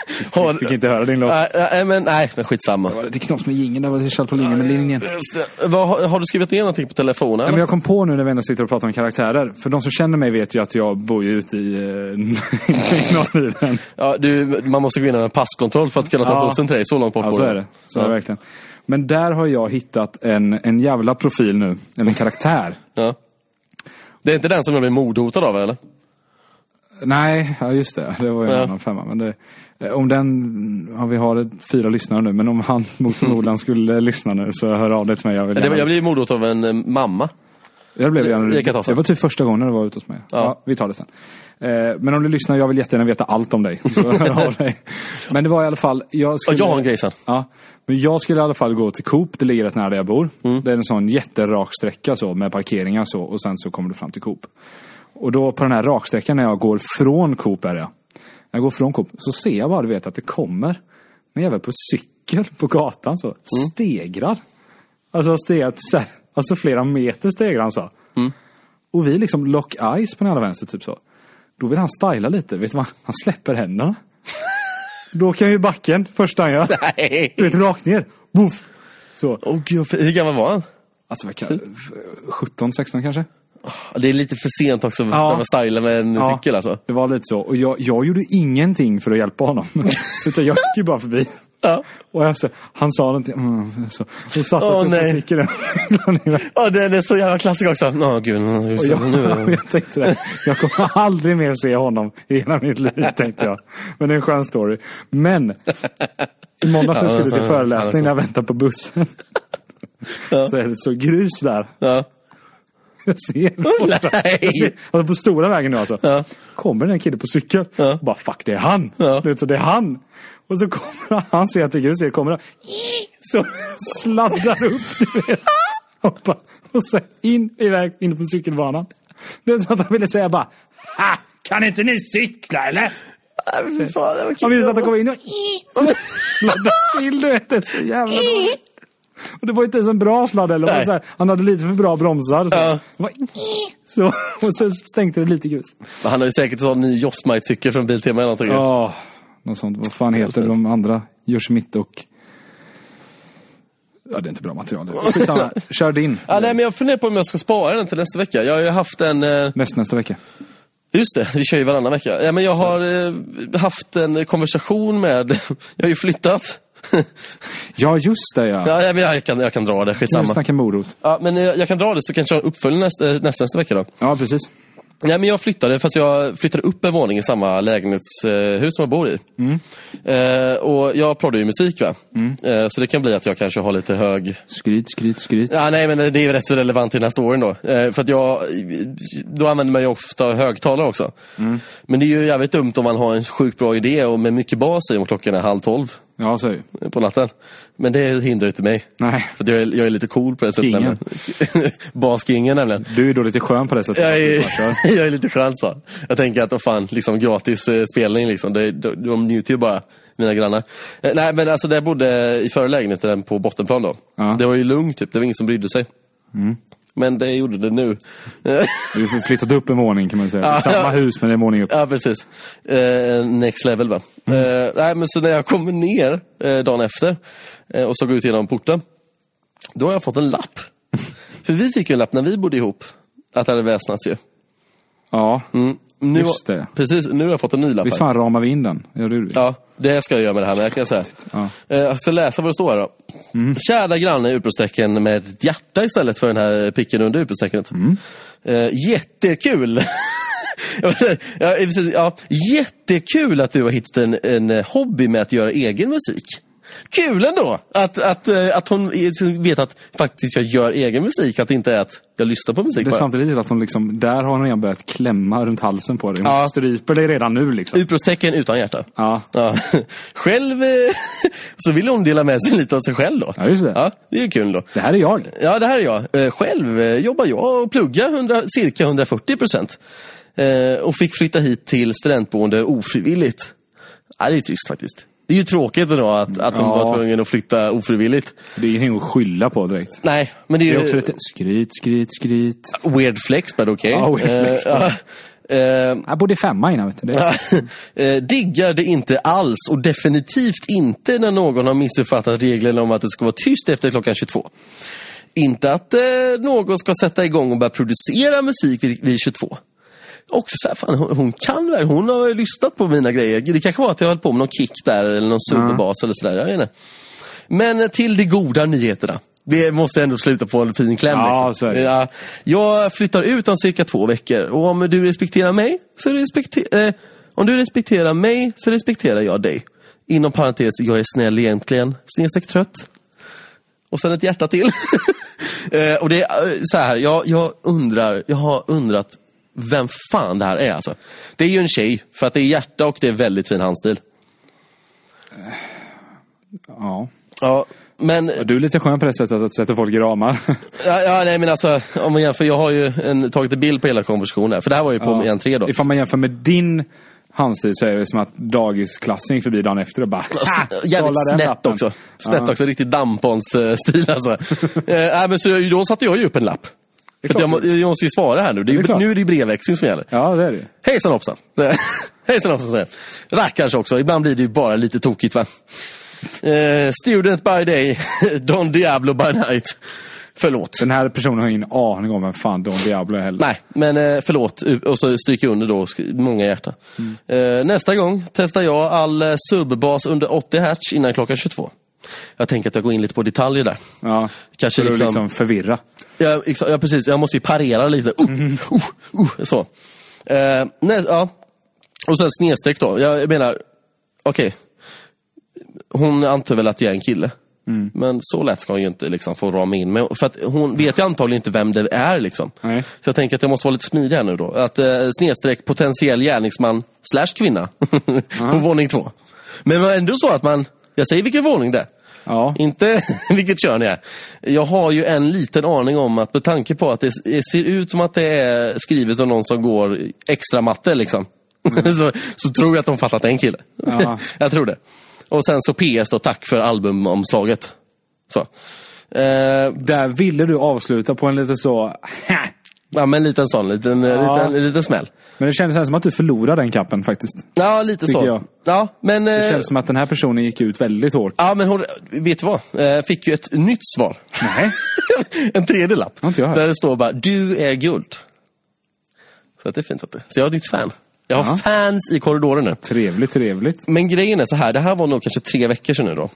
Fick inte höra din låt. Nej, men skitsamma. Det var lite knas med jingeln, det var lite Kjell på linjen med linjen. Har du skrivit ner någonting på telefonen? Men jag kom på nu när vi ändå sitter och pratar om karaktärer. För de som känner mig vet ju att jag bor ju ute i Norrland. Ja, man måste gå in med passkontroll för att kunna ta bussen till dig. Så långt bort på så är det. Så är det verkligen. Men där har jag hittat en jävla profil nu. Eller en karaktär. Ja. Det är inte den som jag blir mordhotad av, eller? Nej, ja just det. Det var ju en annan femma. Men det, om den, vi har 4 lyssnare nu. Men om han mot förmodan skulle lyssna nu så hör av det till mig. Jag blir mordhotad av en mamma. Det var typ första gången du var ute hos mig. Ja, vi tar det sen. Men om du lyssnar, jag vill jättegärna veta allt om dig. Så hör av dig. Men det var i alla fall... Jag har en grej sen. Ja, men jag skulle i alla fall gå till Coop. Det ligger rätt nära där jag bor. Det är en sån jätterak sträcka så, med parkeringar så. Och sen så kommer du fram till Coop. Och då på den här raksträckan när jag går från Coop jag går från Coop, så ser jag bara, du vet, att det kommer en jävel på cykel på gatan så. Stegrar. Alltså flera meter stegrar han så. Och vi liksom lock eyes på den andra vänster typ så. Då vill han styla lite. Vet du vad? Han släpper händerna. Då kan ju backen första han gör. Nej. Du vet, rakt ner. Buff. Så. Gud, hur gammal var han? Alltså 17-16 kanske. Det är lite för sent också när man stylar med en cykel alltså. Det var lite så. Och jag gjorde ingenting för att hjälpa honom. Utan jag gick ju bara förbi. Ja. Och han sa någonting. Så satte sig på cykeln. Det är så jävla klassik också. Gud. Jag tänkte det. Jag kommer aldrig mer se honom i hela mitt liv, tänkte jag. Men det är en skön story. Men i måndags när jag skulle till föreläsning när jag väntar på bussen. Så är det så grus där. Ja. Jag ser alltså på stora vägen nu alltså. Ja. Kommer den kille på cykel. Ja. Bara fuck, det är han. Ja. Så det är han. Och så kommer han ser att det är grus. Kommer så sladdar upp, du vet. Och så iväg in på cykelbanan. Det är som att han ville säga bara, kan inte ni cykla eller? Han ville att han kommer in och sladdar till, du vet. Det är så jävla dåligt. Och det var inte ens en bra sladd eller så här, han hade lite för bra bromsar så. Och så stänkte det lite grus. Men han har ju säkert en sån ny Jossmite-cykel från Biltema eller någonting. Ja, något sånt. Vad fan heter de andra? Yoshimitte och... Ja, det är inte bra material. Kör din. Nej, men jag funderar på om jag ska spara den till nästa vecka. Jag har ju haft en... Nästa vecka. Just det, vi kör ju varannan vecka. Ja, men jag har haft en konversation med... Jag har ju flyttat. Ja, just det, ja. Men jag kan dra det, skitsamma. Nu snackar morot. Ja, men jag kan dra det så kanske jag uppföljer nästa vecka då. Ja, precis. Ja, men jag flyttade upp en våning i samma lägenhetshus som jag bor i. Och jag proddar ju musik, va? Så det kan bli att jag kanske har lite hög... Skryt. Ja, nej, men det är ju rätt så relevant i den här storyn då. För att då använder man ju ofta högtalare också. Men det är ju jävligt dumt om man har en sjukt bra idé och med mycket bas i om klockan är 11:30. Ja, så är det. På natten. Men det hindrar inte mig. Nej. För att jag är lite cool på det sättet. Baskingen nämligen. Du är då lite skön på det sättet. Jag är lite skön så. Jag tänker att fan, liksom gratis spelning liksom. De njuter ju bara, mina grannar. Nej, men alltså där jag bodde i förra lägenheten på bottenplan då. Ja. Det var ju lugnt typ. Det var ingen som brydde sig. Men det gjorde det nu. Du har flyttat upp en våning kan man säga. Samma hus men det är en våning upp. Ja, precis. Next level, va? Nej, men så när jag kommer ner dagen efter och så går ut genom porten, då har jag fått en lapp. För vi fick ju en lapp när vi bodde ihop. Att det hade väsnats ju. Ja, just det. Precis, nu har jag fått en ny lapp. Visst fan ramar vi in den? Ja, det ska jag göra med det här, men jag kan säga. Jag ska läsa vad det står här då. Kära granne, utropstecken med ett hjärta istället för den här pricken under utropstecknet. Jättekul! Jättekul att du har hittat en hobby med att göra egen musik. Kul ändå att hon vet att faktiskt jag gör egen musik, att det inte är att jag lyssnar på musik. Det är samtidigt att hon liksom, där har hon redan börjat klämma runt halsen på dig. Hon stryper dig redan nu liksom. Utropstecken utan hjärta. Ja. Själv så vill hon dela med sig lite av sig själv då. Ja, just det. Ja, det är ju kul då. Det här är jag. Ja, det här är jag. Själv jobbar jag och pluggar cirka 140%. Och fick flytta hit till studentboende ofrivilligt. Ja, det är trist faktiskt. Det är ju tråkigt då att hon var tvungen att flytta ofrivilligt. Det är ingenting att skylla på direkt. Nej, men det är ju... också lite skryt. Weird flex, but okej. Ja, weird flex. Jag bodde 5 innan, vet du. Diggar det inte alls och definitivt inte när någon har missuppfattat reglerna om att det ska vara tyst efter klockan 22. Inte att någon ska sätta igång och börja producera musik vid 22. Också så här, fan, hon har lyssnat på mina grejer. Det kanske var att jag höll på med någon kick där eller någon subbas eller sådär, jag vet inte. Men till de goda nyheterna. Vi måste ändå sluta på en fin kläm. Ja, liksom. så är det. Ja, jag flyttar ut om cirka 2 veckor. Och om du respekterar mig om du respekterar mig så respekterar jag dig. Inom parentes, jag är snäll egentligen. Snedstreck trött. Och sen ett hjärta till. Och det är så här, jag har undrat vem fan det här är alltså. Det är ju en tjej, för att det är hjärta och det är väldigt fin handstil. Ja. Ja, men... Du är lite skön på det sättet att sätta folk i ramar. Ja, nej men alltså, om man jämför, jag har ju tagit en bild på hela konversationen här, för det här var ju på entré då. Ifall man jämför med din handstil så är det som att dagisklassning gick förbi dagen efter och bara... Jävligt snett också. Snett också, riktigt dampons-stil alltså. Men så då satte jag ju upp en lapp. Jag måste ju svara här nu. Nu är det brevväxling som gäller. Ja, det är det. Hejsan hoppsan. Hejsan hoppsan säger jag. Rackars också. Ibland blir det ju bara lite tokigt, va? Student by day, Don Diablo by night. Förlåt. Den här personen har ingen aning om vem fan Don Diablo är heller. Nej, men förlåt. Och så stryker under då många hjärtan. Nästa gång testar jag all subbas under 80 Hz innan klockan 22. Jag tänker att jag går in lite på detaljer där. Ja, kanske liksom förvirra. Ja, precis. Jag måste ju parera lite. Så. Ja. Och sen snedstreck då. Jag menar, okej. Hon antar väl att jag är en kille. Men så lätt ska hon ju inte liksom få rama in med. För att hon vet ju antagligen inte vem det är liksom. Nej. Så jag tänker att jag måste vara lite smidig här nu då. Att snedstreck potentiell gärningsman / kvinna på våning 2. Men det var ändå så att jag säger vilken våning det är. Ja. Inte vilket kön det är. Jag har ju en liten aning om att med tanke på att det ser ut som att det är skrivet av någon som går extra matte liksom. Så tror jag att de fattat att det är en kille. Ja. Jag tror det. Och sen så PS då, tack för albumomslaget. Så. Där ville du avsluta på en lite så... Ja, men en liten sån, liten smäll. Men det kändes som att du förlorade den kappen faktiskt. Ja, lite så. Jag. Ja, men... Det känns som att den här personen gick ut väldigt hårt. Ja, men hon, vet du vad? Fick ju ett nytt svar. Nej. En 3:e lapp. Där det står bara, du är guld. Så att det är fint. Så jag har ett nytt fan. Jag har fans i korridoren nu. Trevligt. Men grejen är så här, det här var nog kanske 3 veckor sedan nu då.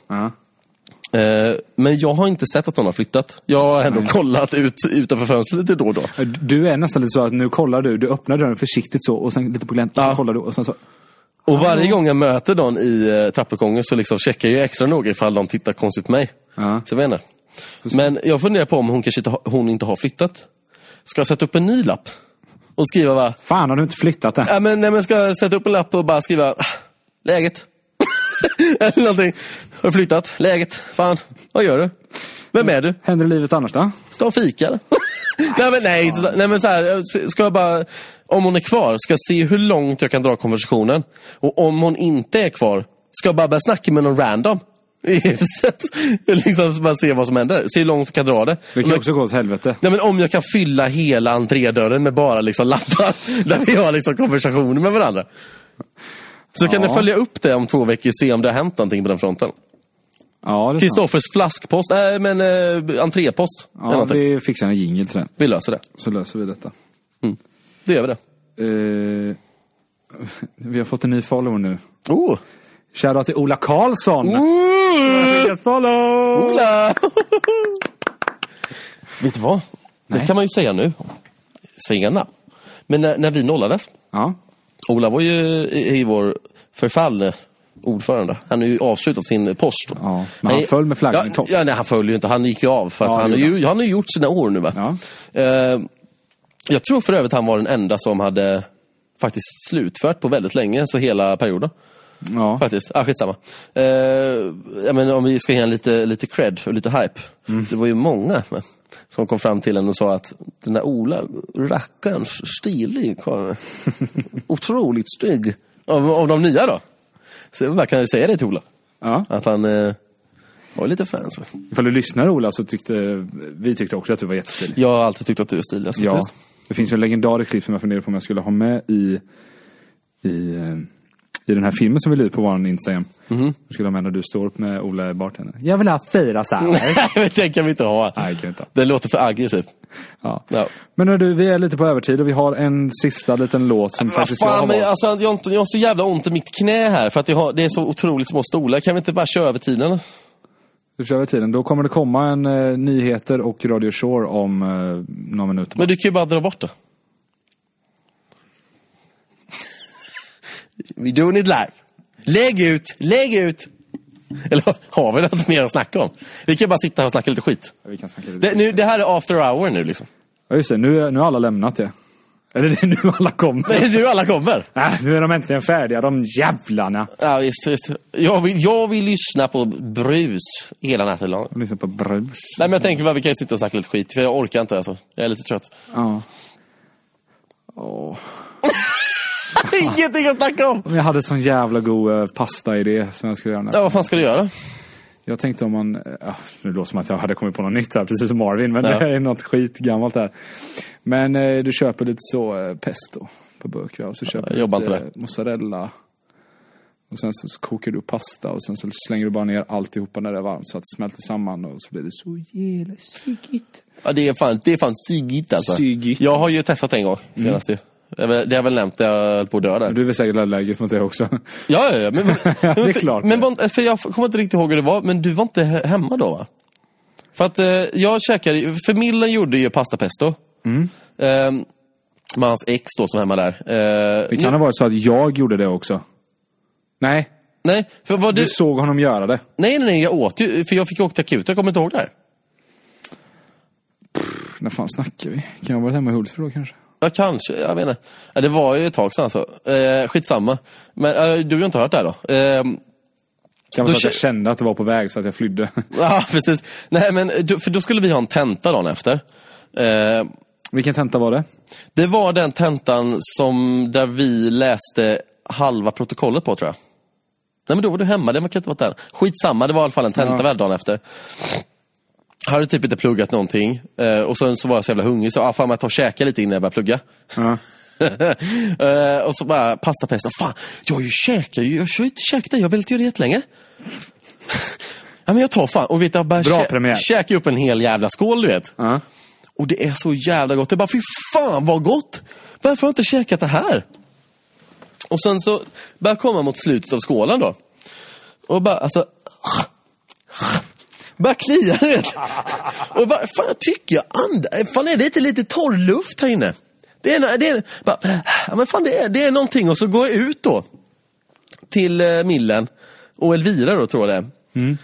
Men jag har inte sett att någon har flyttat. Jag har ändå kollat utanför fönstret lite då och då. Du är nästan lite så att nu kollar du öppnar dörren försiktigt så och sen lite på glänt kollar du och sen så... Och varje gång jag möter någon i trappuppgången så liksom checkar jag extra noga ifall de tittar konstigt på mig. Så jag vet inte. Men jag funderar på om hon inte har flyttat. Ska jag sätta upp en ny lapp? Och skriva va? Fan, har du inte flyttat det? Ja, men ska jag sätta upp en lapp och bara skriva läget? Eller någonting. Har du flyttat? Läget? Fan, vad gör du? Vem är du? Händer i livet annars då? Står fika eller? nej men så här, ska jag bara, om hon är kvar, ska jag se hur långt jag kan dra konversationen. Och om hon inte är kvar, ska jag bara börja snacka med någon random i huset. Liksom bara se vad som händer. Se hur långt jag kan dra det. Det kan också gå åt helvete. Nej, men om jag kan fylla hela entrédörren med bara liksom lappar där vi har liksom konversationer med varandra. Så kan jag följa upp det om 2 veckor och se om det har hänt någonting på den fronten. Ja, det är Kristoffers flaskpost, entrépost. Ja, vi fixar en jingle till det. Vi löser det. Så löser vi detta. Det gör vi det. Vi har fått en ny follower nu. Shoutout till Ola Karlsson. Ola! Vet du vad? Det kan man ju säga nu. Sena. Men när vi nollades. Ja. Ola var ju i vår förfall ordförande. Han har ju avslutat sin post. Ja, men han föll med flaggan i topp. Ja, nej, han föll ju inte. Han gick ju av. För att han har ju gjort sina år nu, va? Ja. Jag tror för övrigt han var den enda som hade faktiskt slutfört på väldigt länge. Så hela perioden. Ja. Faktiskt. Skitsamma. Men om vi ska ge en lite cred och lite hype. Det var ju många som kom fram till en och sa att den där Ola, rackarns stilig. Otroligt stygg. Av de nya då. Så vad kan jag säga det till Ola? Ja. Att han var lite fans. Ifall du lyssnar Ola så tyckte vi också att du var jättestilig. Jag har alltid tyckt att du är stilig. Ja. Det finns ju en legendarisk klipp som jag funderar på om jag skulle ha med i den här filmen som vi la ut på vår Instagram. Du skulle ha med när du står upp med Ola bartender. Jag vill ha 4 sour. Det kan vi inte ha. Nej, kan vi inte ha. Det låter för aggressivt. Ja. Ja. Men hör du, vi är lite på övertid och vi har en sista liten låt som faktiskt jag har men valt. alltså, jag har så jävla ont i mitt knä här för att det är så otroligt små stolar. Kan vi inte bara köra över tiden? Du kör över tiden. Då kommer det komma en nyheter och Radio Shore om några minuter. Men du kan ju bara dra bort det. We doing it live. Lägg ut. Eller har vi något mer att snacka om? Vi kan bara sitta här och snacka lite skit. Ja, vi kan snacka lite. Det här är after hour nu liksom. Ja, just det. Nu har alla lämnat det. Eller det är nu alla kommer. Nej, nu alla kommer. Nu är de äntligen färdiga, de jävlarna. Ja, visst. Jag vill lyssna på brus hela natten lång. Lyssna på brus. Nej, men jag tänker bara vi kan sitta och snacka lite skit. För jag orkar inte alltså. Jag är lite trött. Ja. Ingenting att snacka om. Jag hade sån jävla god pasta-idé som jag skulle göra nu. Ja, vad fan ska du göra? Jag tänkte om man... nu låter som att jag hade kommit på något nytt här, precis som Marvin. Men ja. det är något skitgammalt här. Men du köper lite så pesto på burk. Och så köper du lite mozzarella. Och sen så kokar du pasta. Och sen så slänger du bara ner alltihopa när det är varmt. Så att det smälter samman och så blir det så jävla sygigt. Ja, det är fan sygigt alltså. Sygigt. Jag har ju testat en gång senast det. Det har väl nämnt jag höll på att dö där. Du är väl säkert allergisk mot det också. Ja. Men, det är klart. Men för jag kommer inte riktigt ihåg hur det var. Men du var inte hemma då, va? För att jag käkade... För Millen gjorde ju pasta pesto. Med hans ex då som är hemma där. Det kan ha varit så att jag gjorde det också. Nej, för vad du såg honom göra det. Nej, jag åt ju. För jag fick åka till akut. Jag kommer inte ihåg det här. När fan snackar vi? Kan jag vara hemma i Hultsfred då kanske? Ja, kanske. Jag vet inte. Ja, det var ju ett tag sedan alltså. Skitsamma. Men du har inte hört det här då? Kan vara så att jag kände att det var på väg så att jag flydde. Ja, precis. Nej, men för då skulle vi ha en tenta dagen efter. Vilken tenta var det? Det var den tentan där vi läste halva protokollet på, tror jag. Nej, men då var du hemma. Det kan inte vara där. Skitsamma, det var i alla fall en tenta väl dagen efter. Jag hade typ inte pluggat någonting. Och sen så var jag så jävla hungrig. Så fan, jag tar och käka lite innan jag börjar plugga. Och så bara pasta pesto. Fan, jag har ju inte käkat det. Jag har väl inte gjort det jättelänge. Ja, men jag tar fan. Och vet jag bara käka upp en hel jävla skål, du vet. Och det är så jävla gott. Det är bara, fy fan vad gott. Varför har jag inte käkat det här? Och sen så börjar komma mot slutet av skålen då. Och bara, alltså... Bara klia det. Och vad fan tycker jag? Fan, är det inte lite torr luft här inne? Det är bara, men fan det är någonting. Och så går jag ut då till Millen och Elvira då, tror jag det är.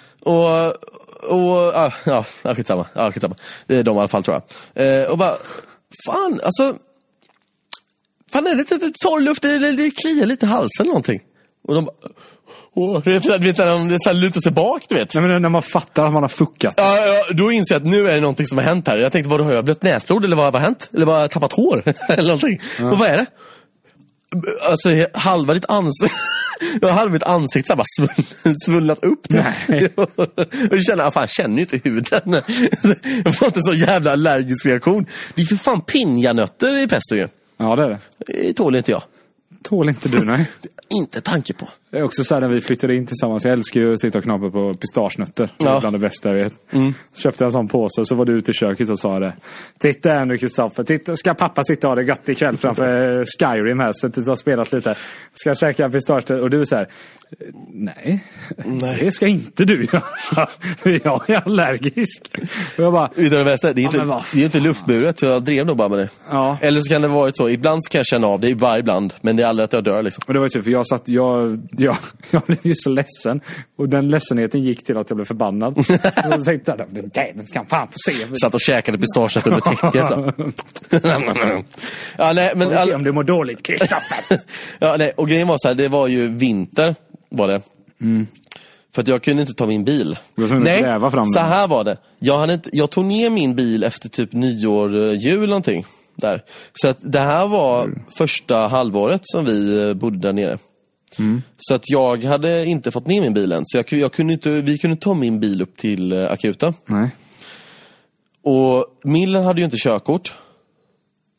Och skitsamma. Det är de i alla fall, tror jag. Och bara, fan, alltså, fan, är det inte torr luft? Det kliar lite i halsen eller någonting. Och de bara, du vet när de så lutar sig bak, du vet. Nej, men när man fattar att man har fuckat. Ja, då inser jag att nu är det någonting som har hänt här. Jag tänkte, vad har jag blött näsblod eller vad har hänt? Eller vad har jag tappat hår? Eller någonting. Och vad är det? Alltså, halva mitt ansikte så bara svullnat upp. Och du känner ju inte huden. Jag får inte en så jävla allergisk reaktion. Det är för fan pinjanötter i pesto ju. Ja, det är det. Det tål inte jag. Tål inte du, nej. Inte tanke på. Det är också så här när vi flyttade in tillsammans. Jag älskar ju att sitta och knappa på pistagenötter. Det är bland det bästa jag vet. Så köpte jag en sån påse och så var du ute i köket och sa det. Titta här nu, Kristoffer. Titta, ska pappa sitta och ha det gott ikväll framför Skyrim här. Så att har spelat lite. Ska jag käka pistagenötter? Och du är så här. Nej, det ska inte du göra. Jag är allergisk. Och jag bara... Det är inte luftburet, så jag drev nog bara med det. Ja. Eller så kan det vara så. Ibland så kan jag känna av det, ibland. Men det är aldrig att jag dör liksom. Och det var ju så, för jag blev ju så ledsen. Och den ledsenheten gick till att jag blev förbannad. Och så tänkte jag, jäveln ska fan få se. Satt och käkade pistagenötter under täcket. Ja, nej, men se om du mår dåligt, Kristoffer. Ja, nej, och grejen var så här, det var ju vinter, var det. För att jag kunde inte ta min bil. Nej, så här var det. Jag tog ner min bil efter typ nyår, jul någonting. Där. Så att det här var första halvåret som vi bodde där nere. Så att jag hade inte fått ner min bil än. Så vi kunde ta min bil upp till akuten. Nej. Och Millen hade ju inte körkort.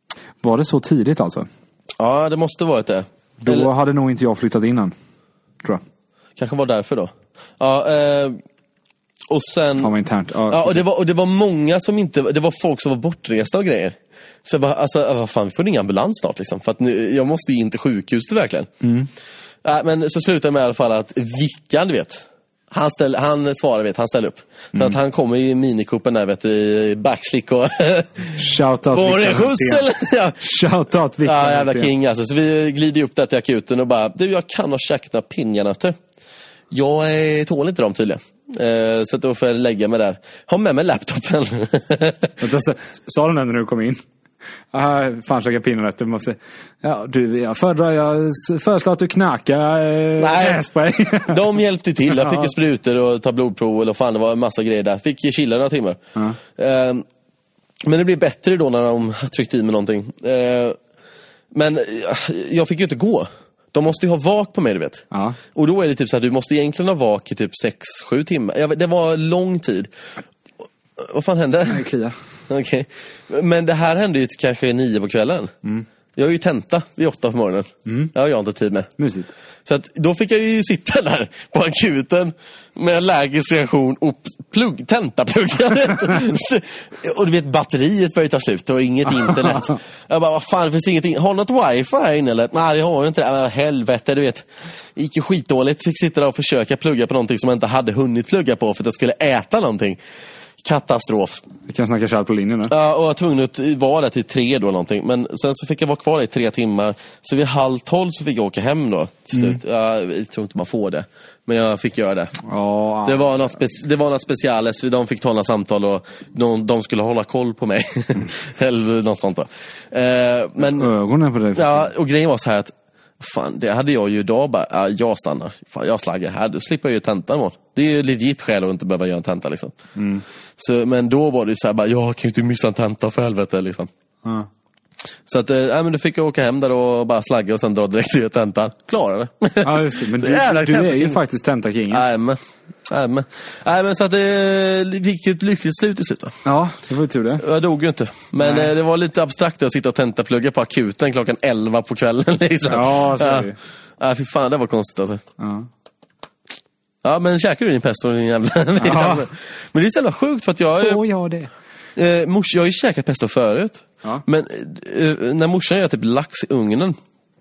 Var det så tidigt alltså? Ja, det måste varit det. Då hade nog inte jag flyttat innan, tror jag. Kanske var därför då. Ja, och sen... Fan vad internt. Ja, och det var många som inte... Det var folk som var bortresta och grejer. Så jag bara, alltså, vad fan, vi får ringa ambulans snart liksom. För att nu, jag måste ju in till sjukhuset verkligen. Men så slutade med i alla fall att Vickan, du vet. Han svarar, vet, han ställer upp. Så att han kommer i minikuppen där, vet du, i backslick och... Shoutout Vickan. Ja. Shoutout Vickan. Ja, jävla king alltså. Så vi glider upp där till akuten och bara, du, jag kan ha käkat några pinjanötter. Jag tål inte dem tydligen. Så då får jag lägga mig där. Ha med mig laptopen. Sa du när du kom in? Fan, käka pinnanötter måste... Ja, du, jag föreslår att du knakar spray. De hjälpte till. Jag fick sprutor och ta blodprov eller fan, det var en massa grejer där. Fick chilla några timmar. Men det blev bättre då när de tryckte i mig någonting. Men jag fick ju inte gå. De måste ju ha vak på mig, du vet. Och då är det typ så här, du måste egentligen ha vak i typ 6-7 timmar. Det var lång tid. Vad fan hände? Det kliar. Okej. Men det här hände ju kanske 9 på kvällen. Jag har ju tenta vid 8 på morgonen. Det har jag inte tid med. Mysigt. Så att då fick jag ju sitta där på akuten med allergisk reaktion och tentaplugga. Och du vet, batteriet började ta slut och inget internet. Jag bara, vad fan, det finns ingenting. Har något wifi här inne eller? Nej, vi har inte det. Helvete, du vet. Det gick ju skitdåligt. Fick sitta där och försöka plugga på någonting som jag inte hade hunnit plugga på för att jag skulle äta någonting. Katastrof. Vi kan snacka kärl på linjen nu. Ja, och jag var tvungen att vara där till 3 då någonting. Men sen så fick jag vara kvar i 3 timmar. Så vid 11:30 så fick jag åka hem då till slut. Jag tror inte man får det. Men jag fick göra det. Det var något speciellt. De fick ta några samtal och de skulle hålla koll på mig. Eller något sånt då. Men ögonen på dig. Ja, och grejen var så här att fan, det hade jag ju idag bara, jag stannar. Fan, jag slaggar här, då slipper jag ju tentan då. Det är ju legit skäl att inte behöva göra en tenta liksom. Så, men då var det ju så här bara, jag kan ju inte missa en tenta för helvete liksom. Så att, men då fick jag åka hem där och bara slagga och sen dra direkt till tentan. Klarade det. Ja, just det. Men du är ju faktiskt tentakingen. Nej, men så att det fick ett lyckligt slut i slutet. Ja, det var ju tur det. Jag dog ju inte. Men det var lite abstrakt att sitta och tentaplugga på akuten klockan 11 på kvällen liksom. Ja, så är det. Ja, fy fan, det var konstigt alltså. Ja, men käkar du din pesto din jävla... Men det är så jävla sjukt för att jag... Får jag det? Jag har ju käkat pesto förut. Men när morsan gör typ lax i ugnen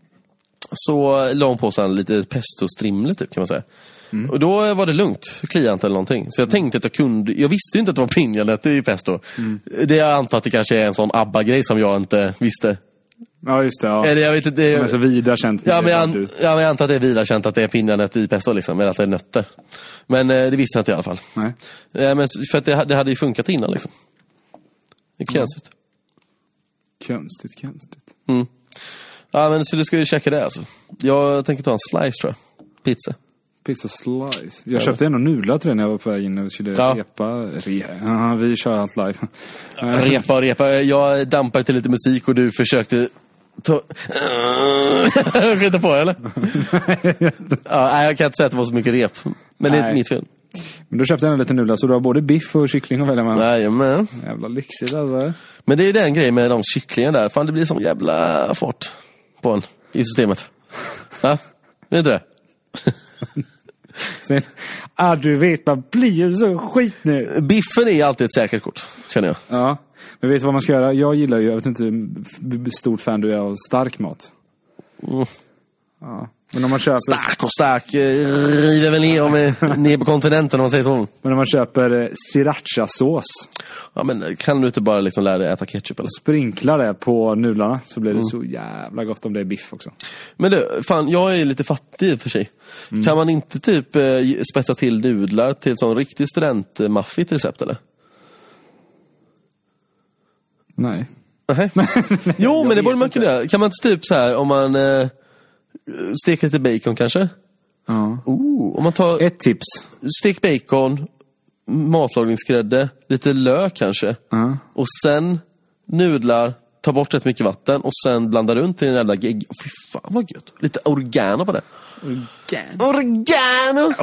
så la hon på sig lite pesto-strimle typ, kan man säga. Och då var det lugnt, kliant eller någonting. Så jag tänkte att jag visste ju inte att det var pinjanötter i pesto. Det jag antar att det kanske är en sån ABBA-grej som jag inte visste. Ja, just det. Ja. Eller jag vet inte, som är så vida känt. Ja, men jag antar att det är vida känt att det är pinjanötter i pesto liksom, eller att det är nötter. Men det visste jag inte i alla fall. Nej. Men för att det hade ju funkat innan liksom. Det är konstigt. Konstigt. Ja, men så du ska ju checka det alltså. Jag tänker ta en slice, tror jag. Pizza slice. Jag köpte ändå nudlar till det när jag var på väg in och skulle repa. Vi kör allt live. Repa. Jag dampade till lite musik och du försökte skita på, eller? Ja, jag kan inte säga att det var så mycket rep. Men det är inte mitt fel. Men då köpte jag lite nudlar, så du har både biff och kyckling att välja med. Jajamän. Jävla lyxigt alltså. Men det är den grejen med de kycklingarna där. Fan, det blir sån jävla fart på en i systemet. Ja, det är inte det. Sen, du vet, man blir ju så skit nu. Biffen är alltid ett säkert kort, känner jag. Ja, men vet du vad man ska göra? Jag gillar ju, jag vet inte hur stort fan du är av stark mat. Ja. Men om man köper... Stark river väl ner på kontinenten om man säger så. Men om man köper srirachasås. Ja, men kan du inte bara liksom lära dig äta ketchup eller? Sprinkla det på nudlarna så blir det så jävla gott om det är biff också. Men du, fan, jag är lite fattig för sig. Kan man inte typ spetsa till nudlar till sån riktig studentmaffigt recept eller? Nej. Jo, men det borde man kunna göra. Kan man inte typ så här om man steker lite bacon kanske? Ja. Om man tar ett tips. Stek bacon, matlagningsgrädde, lite lök kanske. Och sen nudlar, ta bort rätt mycket vatten och sen blanda runt i en jävla gegg. Fy fan vad gött. Lite oregano på det. Oregano!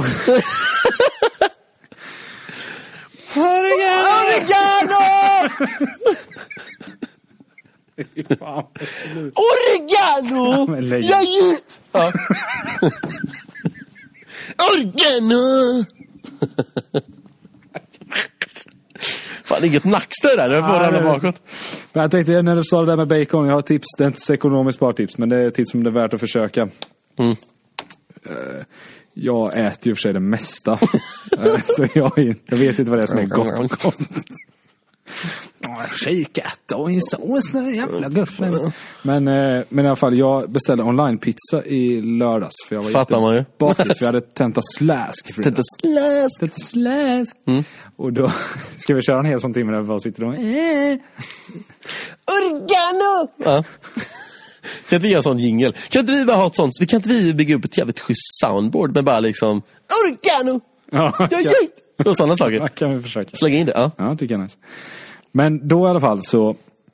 Fan. Oregano! men lägg- Jag gjort! Ja. Oregano! Fan, inget nackstöd där. Det får ramla bakåt. Men jag tänkte, när du sa det där med bacon, jag har tips. Det är inte så ekonomiskt bra tips, men det är ett tips som det är värt att försöka. Jag äter ju för sig det mesta. Så jag vet inte vad det är som är gott. Shakeat och en sås, det är jävla gött. Men i alla fall, jag beställde online-pizza i lördags. För jag var Fattar man ju. bakis, för jag hade tenta slask. Tenta slask. Och då ska vi köra en hel sån timme där vi bara sitter och Oregano! Ja. Kan inte vi göra sån jingle? Kan inte vi bara ha ett sånt? Kan inte vi bygga upp ett jävligt schysst soundboard med bara liksom Oregano! Ja, Och sådana saker. kan vi försöka. Slänga in det, ja. Ja, tycker jag är nice. Men då i alla fall så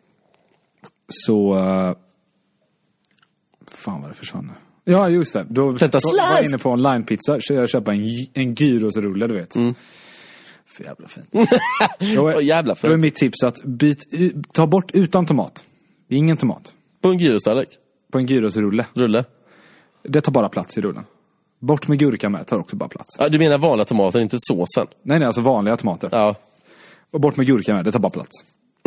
fan vad det försvann nu. Ja, just det. Då var jag inne på online-pizza. Jag köper en gyrosrulle, du vet. För jävla fint. Jävla då är mitt tips att ta bort utan tomat. Ingen tomat. På en gyrostallrik? På en gyrosrulle. Rulle? Det tar bara plats i rullen. Bort med gurka med, tar också bara plats. Ja, du menar vanliga tomater, inte såsen? Nej, alltså vanliga tomater. Ja. Och bort med gurka med, det tar bara plats.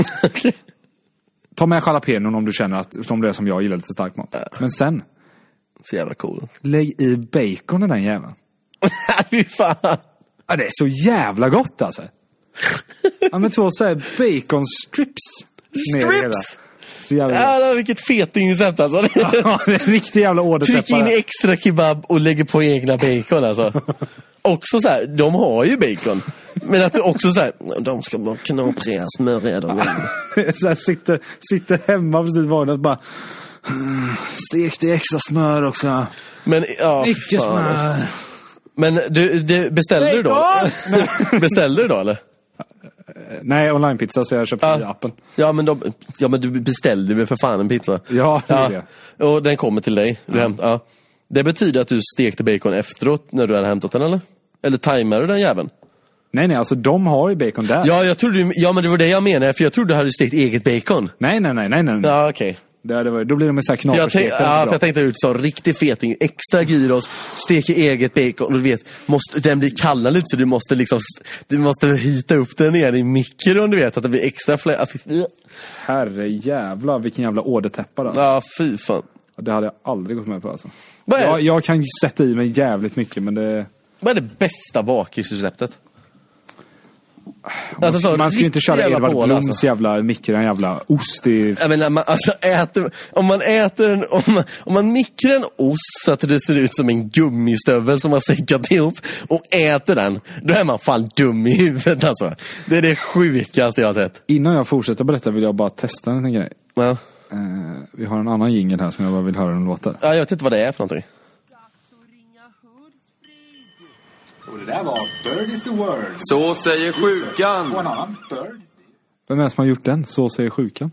Ta med jalapenon om du känner att, om det är som jag, gillar lite stark mat. Men sen så jävla cool. Lägg i bacon i den jäveln. Fy fan. Ja, det är så jävla gott alltså. Ja, men 2 så här bacon strips. Strips? Så jävla... Ja, vilket fetingrecept alltså. Ja, det är en riktig jävla ådertäppare. Tryck in extra kebab och lägger på egna bacon alltså. Också så här, de har ju bacon. Men att det också så här, de ska bara knapra smör redan. Så här, sitter hemma precis vanligt bara stek det extra smör också. Men ja, mycket smör. Men du beställde du då? Beställde du då eller? Nej, online-pizza, så jag köpte i appen. Ja, men du beställde väl för fan en pizza? Ja, det är det. Och den kommer till dig. Ja. Det betyder att du stekte bacon efteråt när du hade hämtat den, eller? Eller tajmar du den jäveln? Nej, alltså de har ju bacon där. Ja, men det var det jag menade, för jag trodde du hade stekt eget bacon. Nej. Ja, okej. Då blir de så här knaperstekta. För jag tänkte ut så riktig feting, extra gyros, steker eget bacon, och du vet, den blir kallad lite, så du måste hita upp den igen i mikron, du vet, att det blir extra Herre jävla, vilken jävla ådertäppare. Ja, fy fan. Det hade jag aldrig gått med på alltså. Vad jag kan ju sätta i mig jävligt mycket, men det... Vad är det bästa bakisreceptet? Man ska ju inte köra Edvard Bloms alltså. Jävla mikra, jävla ost i... Jag menar, om man mikrar en ost så att det ser ut som en gummistövel som man säckat ihop och äter den, då är man fan dum i huvudet alltså. Det är det sjukaste jag har sett. Innan jag fortsätter berätta vill jag bara testa en grej. Ja. Vi har en annan jingle här som jag bara vill höra den låta. Ja, jag vet inte vad det är för någonting. Och det där var Bird is the word. Så säger sjukan. Och en annan Bird. Vem är det som har gjort den? Så säger sjukan.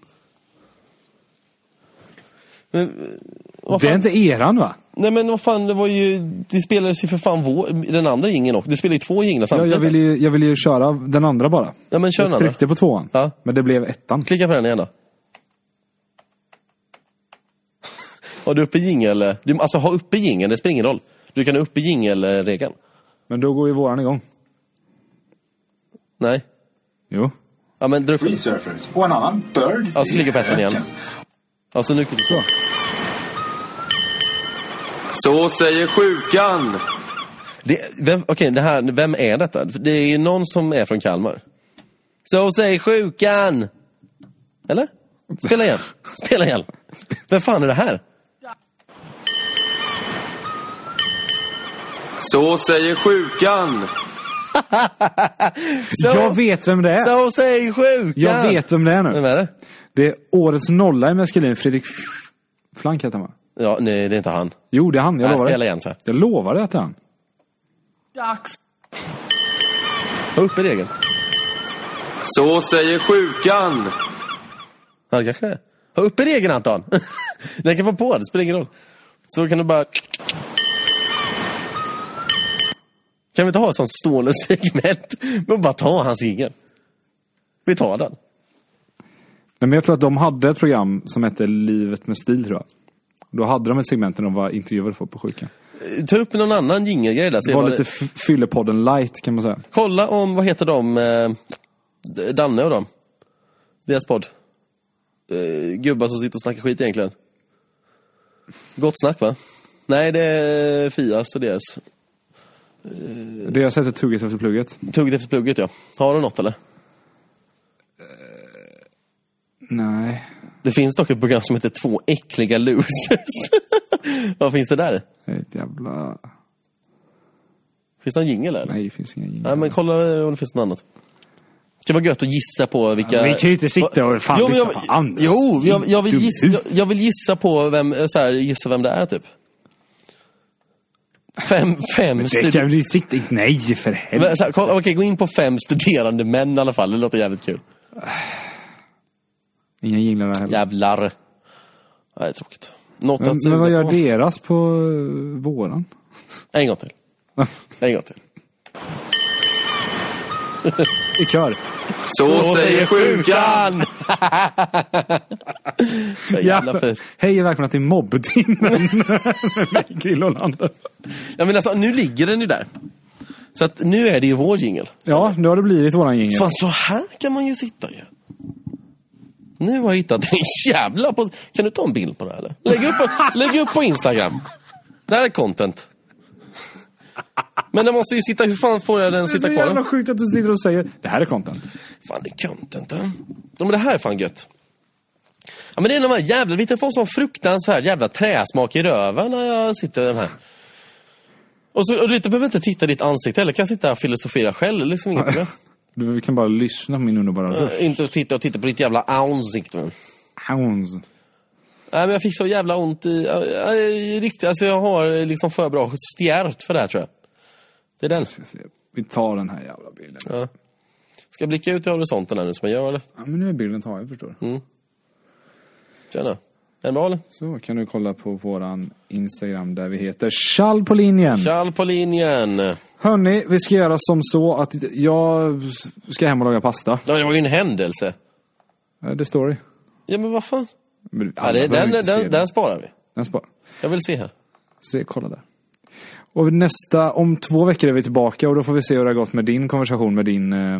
Men, det är inte eran, va? Nej, men vad fan, det spelades ju för fan den andra jingeln också. Det spelar ju 2 jinglar samtidigt. Jag vill ju köra den andra bara. Ja, men kör den andra. Jag tryckte på 2:an. Ja. Men det blev 1:an. Klicka på den igen då. Har du uppe jingel? Alltså ha uppe jingel, det spelar ingen roll. Du kan ha uppe jingel-regeln. Men då går ju våran igång. Nej. Jo. Ja, men dra upp Free Surfers. Och en annan Bird. Alltså klicka på ettan igen. Alltså nu klickar du. Så säger sjukan. Vem är detta? Det är ju någon som är från Kalmar. Så säger sjukan. Eller? Spela igen. Vem fan är det här? Så säger sjukan. Jag vet vem det är. Så säger sjukan. Jag vet vem det är nu. Vem är det? Det är årets nolla i maskulin. Fredrik Flank heter han, va? Ja, nej, det är inte han. Jo, det är han. Jag lovar spela igen så här. Jag lovar det att det är han. Dags. Ha uppe regeln. Så säger sjukan. Ja, det kanske är. Ha uppe regeln, Anton. Den kan vara på, det spelar ingen roll. Så kan du bara... Kan vi inte ha ett sånt stående segment? Men bara ta hans egen. Vi tar den. Men jag tror att de hade ett program som hette Livet med stil, tror jag. Då hade de ett segment där de var intervjuade för på sjukan. Ta upp någon annan jingelgrej där. Det var lite fyllepodden light, kan man säga. Kolla om, vad heter de? Danne och dem. Deras podd. Gubbar som sitter och snackar skit egentligen. Gott snack, va? Nej, det är Fias och deras. Deras heter Tugget efter plugget. Tugget efter plugget, ja. Har du något, eller? Nej. Det finns dock ett program som heter Två äckliga losers. Vad finns det där? Ett jävla... Finns det en jingle, eller? Nej, det finns ingen jingle. Nej, men kolla om det finns något annat. Det kan vara gött att gissa på vilka... Vi kan ju inte sitta och fan lyssna på andra. Jo, jag vill gissa på vem, så här, gissa vem det är, typ. Fem Det kan vi sitta... Nej, för helvete. Okej, gå in på 5 studerande män i alla fall. Det låter jävligt kul. Inga jinglar där heller. Jävlar. Nej, det är tråkigt. Men vad gör deras på våran? En gång till. I kör. Så säger sjukan! Jävla fint. Hej och välkomna till mobbtimmen med Grill och Lander. Ja, men alltså, nu ligger den ju där. Så att nu är det ju vår jingle. Ja, nu har det blivit våran jingle. Fan, så här kan man ju sitta ju. Nu har jag hittat en jävla... Kan du ta en bild på det här, eller? Lägg upp på Instagram. Det här är content. Men det måste ju sitta... Hur fan får jag den sitta kvar? Det är så jävla sjukt att du sitter och säger det här är content. Fan, det är content. Ja, men det här är fan gött. Ja, men det är de här jävla... Vi får sån fruktansvärd jävla träsmak i röven när jag sitter i den här. Och du behöver inte titta i ditt ansikte heller. Kan sitta och filosofera själv. Liksom inget. Du kan bara lyssna på min underbara röst. Inte titta på ditt jävla ansikte. Hounds. Nej, men jag fick så jävla ont i riktigt. Alltså jag har liksom för bra stjärt för det här, tror jag. Det är den. Vi tar den här jävla bilden. Ja. Ska jag blicka ut i horisonten här nu som jag gör, eller? Ja, men nu är bilden tagen, förstår du. Tjena. Är den bra, eller? Så kan du kolla på våran Instagram där vi heter Schall på linjen. Schall på linjen. Hörni, vi ska göra som så att jag ska hem och laga pasta. Ja, det var ju en händelse. Det står det. Ja, men vad fan? Ja, den sparar vi. Den sparar. Jag vill se här. Kolla där. Och om 2 veckor är vi tillbaka och då får vi se hur det har gått med din konversation med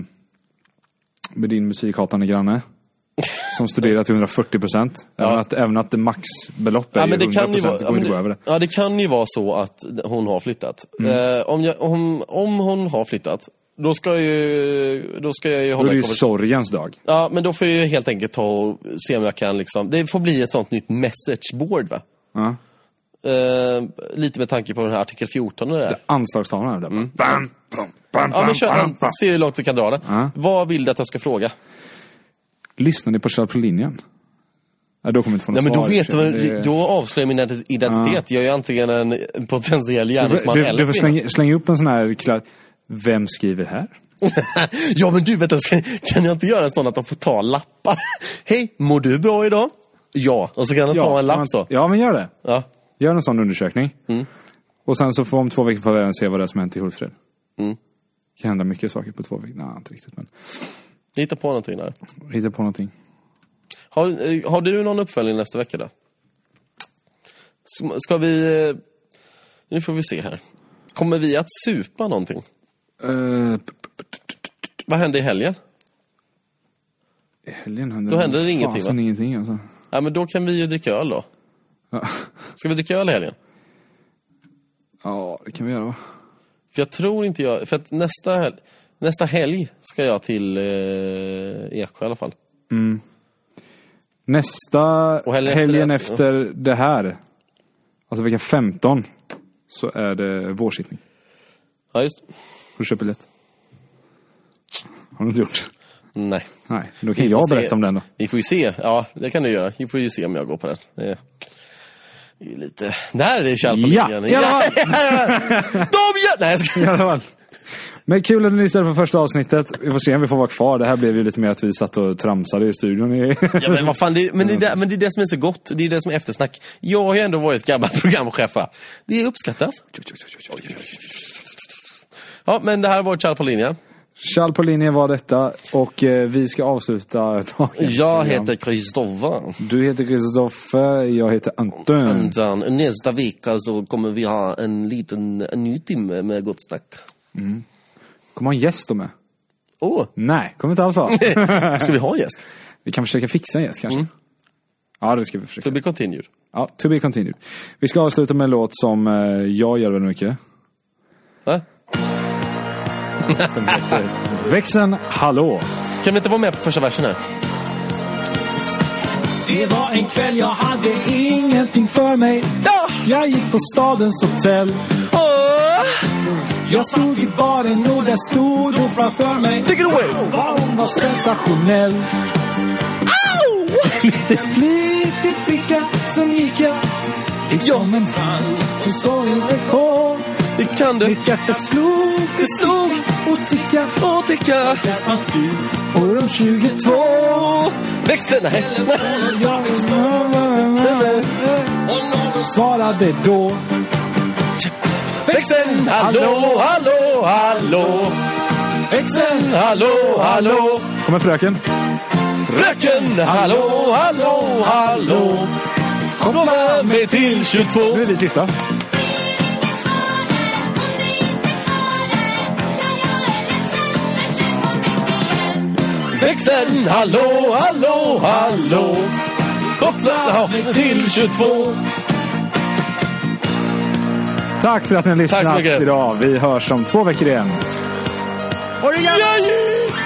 din musikhatande granne. Som studerar till 140%. Ja. Även att det maxbelopp är ja, men det 100%. kan ju vara, det går inte gå över det. Ja, det kan ju vara så att hon har flyttat. Om hon har flyttat, då ska jag ju hålla Då är det ju sorgens dag. Ja, men då får jag ju helt enkelt ta och se om jag kan liksom... Det får bli ett sånt nytt messageboard, va? Ja. Lite med tanke på den här artikel 14 och det där. Anslagstavlan där. Bam, bam, bam, ja, men se hur långt du kan dra det. Ja. Vad vill du att jag ska fråga? Lyssnar ni på Schall på linjen? Ja, då kommer inte få något svar. Men då avslöjar min identitet. Jag är antingen en potentiell gärningsman eller du får slänga upp en sån här vem skriver här? Ja, men du, vänta, kan jag inte göra en sån att de får ta lappar? Hej, mår du bra idag? Ja, och så kan de ta en lapp så. Ja, men gör det. Ja. Gör en sån undersökning. Och sen så får om 2 veckor får vi även se vad det är som hänt i Hultsfred. Det kan hända mycket saker på 2 veckor. Nej, inte riktigt, men... Hitta på någonting där. Hitta på någonting. Har du någon uppföljning nästa vecka då? Ska vi... Nu får vi se här. Kommer vi att supa någonting? Vad händer i helgen? I helgen händer då händer det ingenting, va? Ingenting, alltså. Ja, men då kan vi ju dricka öl då. Ja. Ska vi dricka öl i helgen? Ja, det kan vi göra, va? För jag tror inte jag... För att nästa helg ska jag till Eksjö i alla fall. Helgen efter det här, alltså vecka 15, så är det vårsittning. Ja, just. Får du köpa biljett? Har du inte gjort? Nej. Då kan jag berätta om den då. Ni får ju se. Ja, det kan du göra. Ni får ju se om jag går på den. Det är ju lite... Där är det Schall på linjen. Ja, i alla fall. Nej, jag ska... I alla fall. Men kul att ni lyssnade på första avsnittet. Vi får se om vi får vara kvar. Det här blev ju lite mer att vi satt och tramsade i studion. Ja, men vad fan, det är det som är så gott. Det är det som är eftersnack. Jag har ju ändå varit gammal programchef. Det uppskattas. Ja, men det här var Schall på linjen. Kjell på linjen var detta och vi ska avsluta dagen. Jag heter Kristoffer. Du heter Kristoffer, jag heter Anton. Nästa vecka så kommer vi ha en ny timme med gott snack. Kommer ha en gäst med? Nej, kommer inte alls ha. Ska vi ha en gäst? Vi kan försöka fixa en gäst kanske. Ja, det ska vi försöka. To be continued. Ja, to be continued. Vi ska avsluta med en låt som jag gör väldigt mycket. Va? Som heter Växeln Hallå. Kan vi inte vara med på första versen här? Det var en kväll jag hade ingenting för mig. Jag gick på stadens hotell. Jag stod i baren och där stod hon framför mig. Take it away! Hon var sensationell. Lite flitig flicka som gick jag liksom en trans och så en rekord. Det kan du. Mitt hjärta slog och ticka. Där fanns du på de 22. Växeln, nej. Och någon svarade då. Växeln, hallå, hallå, hallå. Växeln, hallå, hallå. Kommer fröken. Fröken, hallå, hallå, hallå. Komma med till 22. Nu är vi tysta. Växeln, hallå, hallå, hallå. Koppla till 22. Tack för att ni har lyssnat idag. Vi hörs om 2 veckor igen. Ha det gött!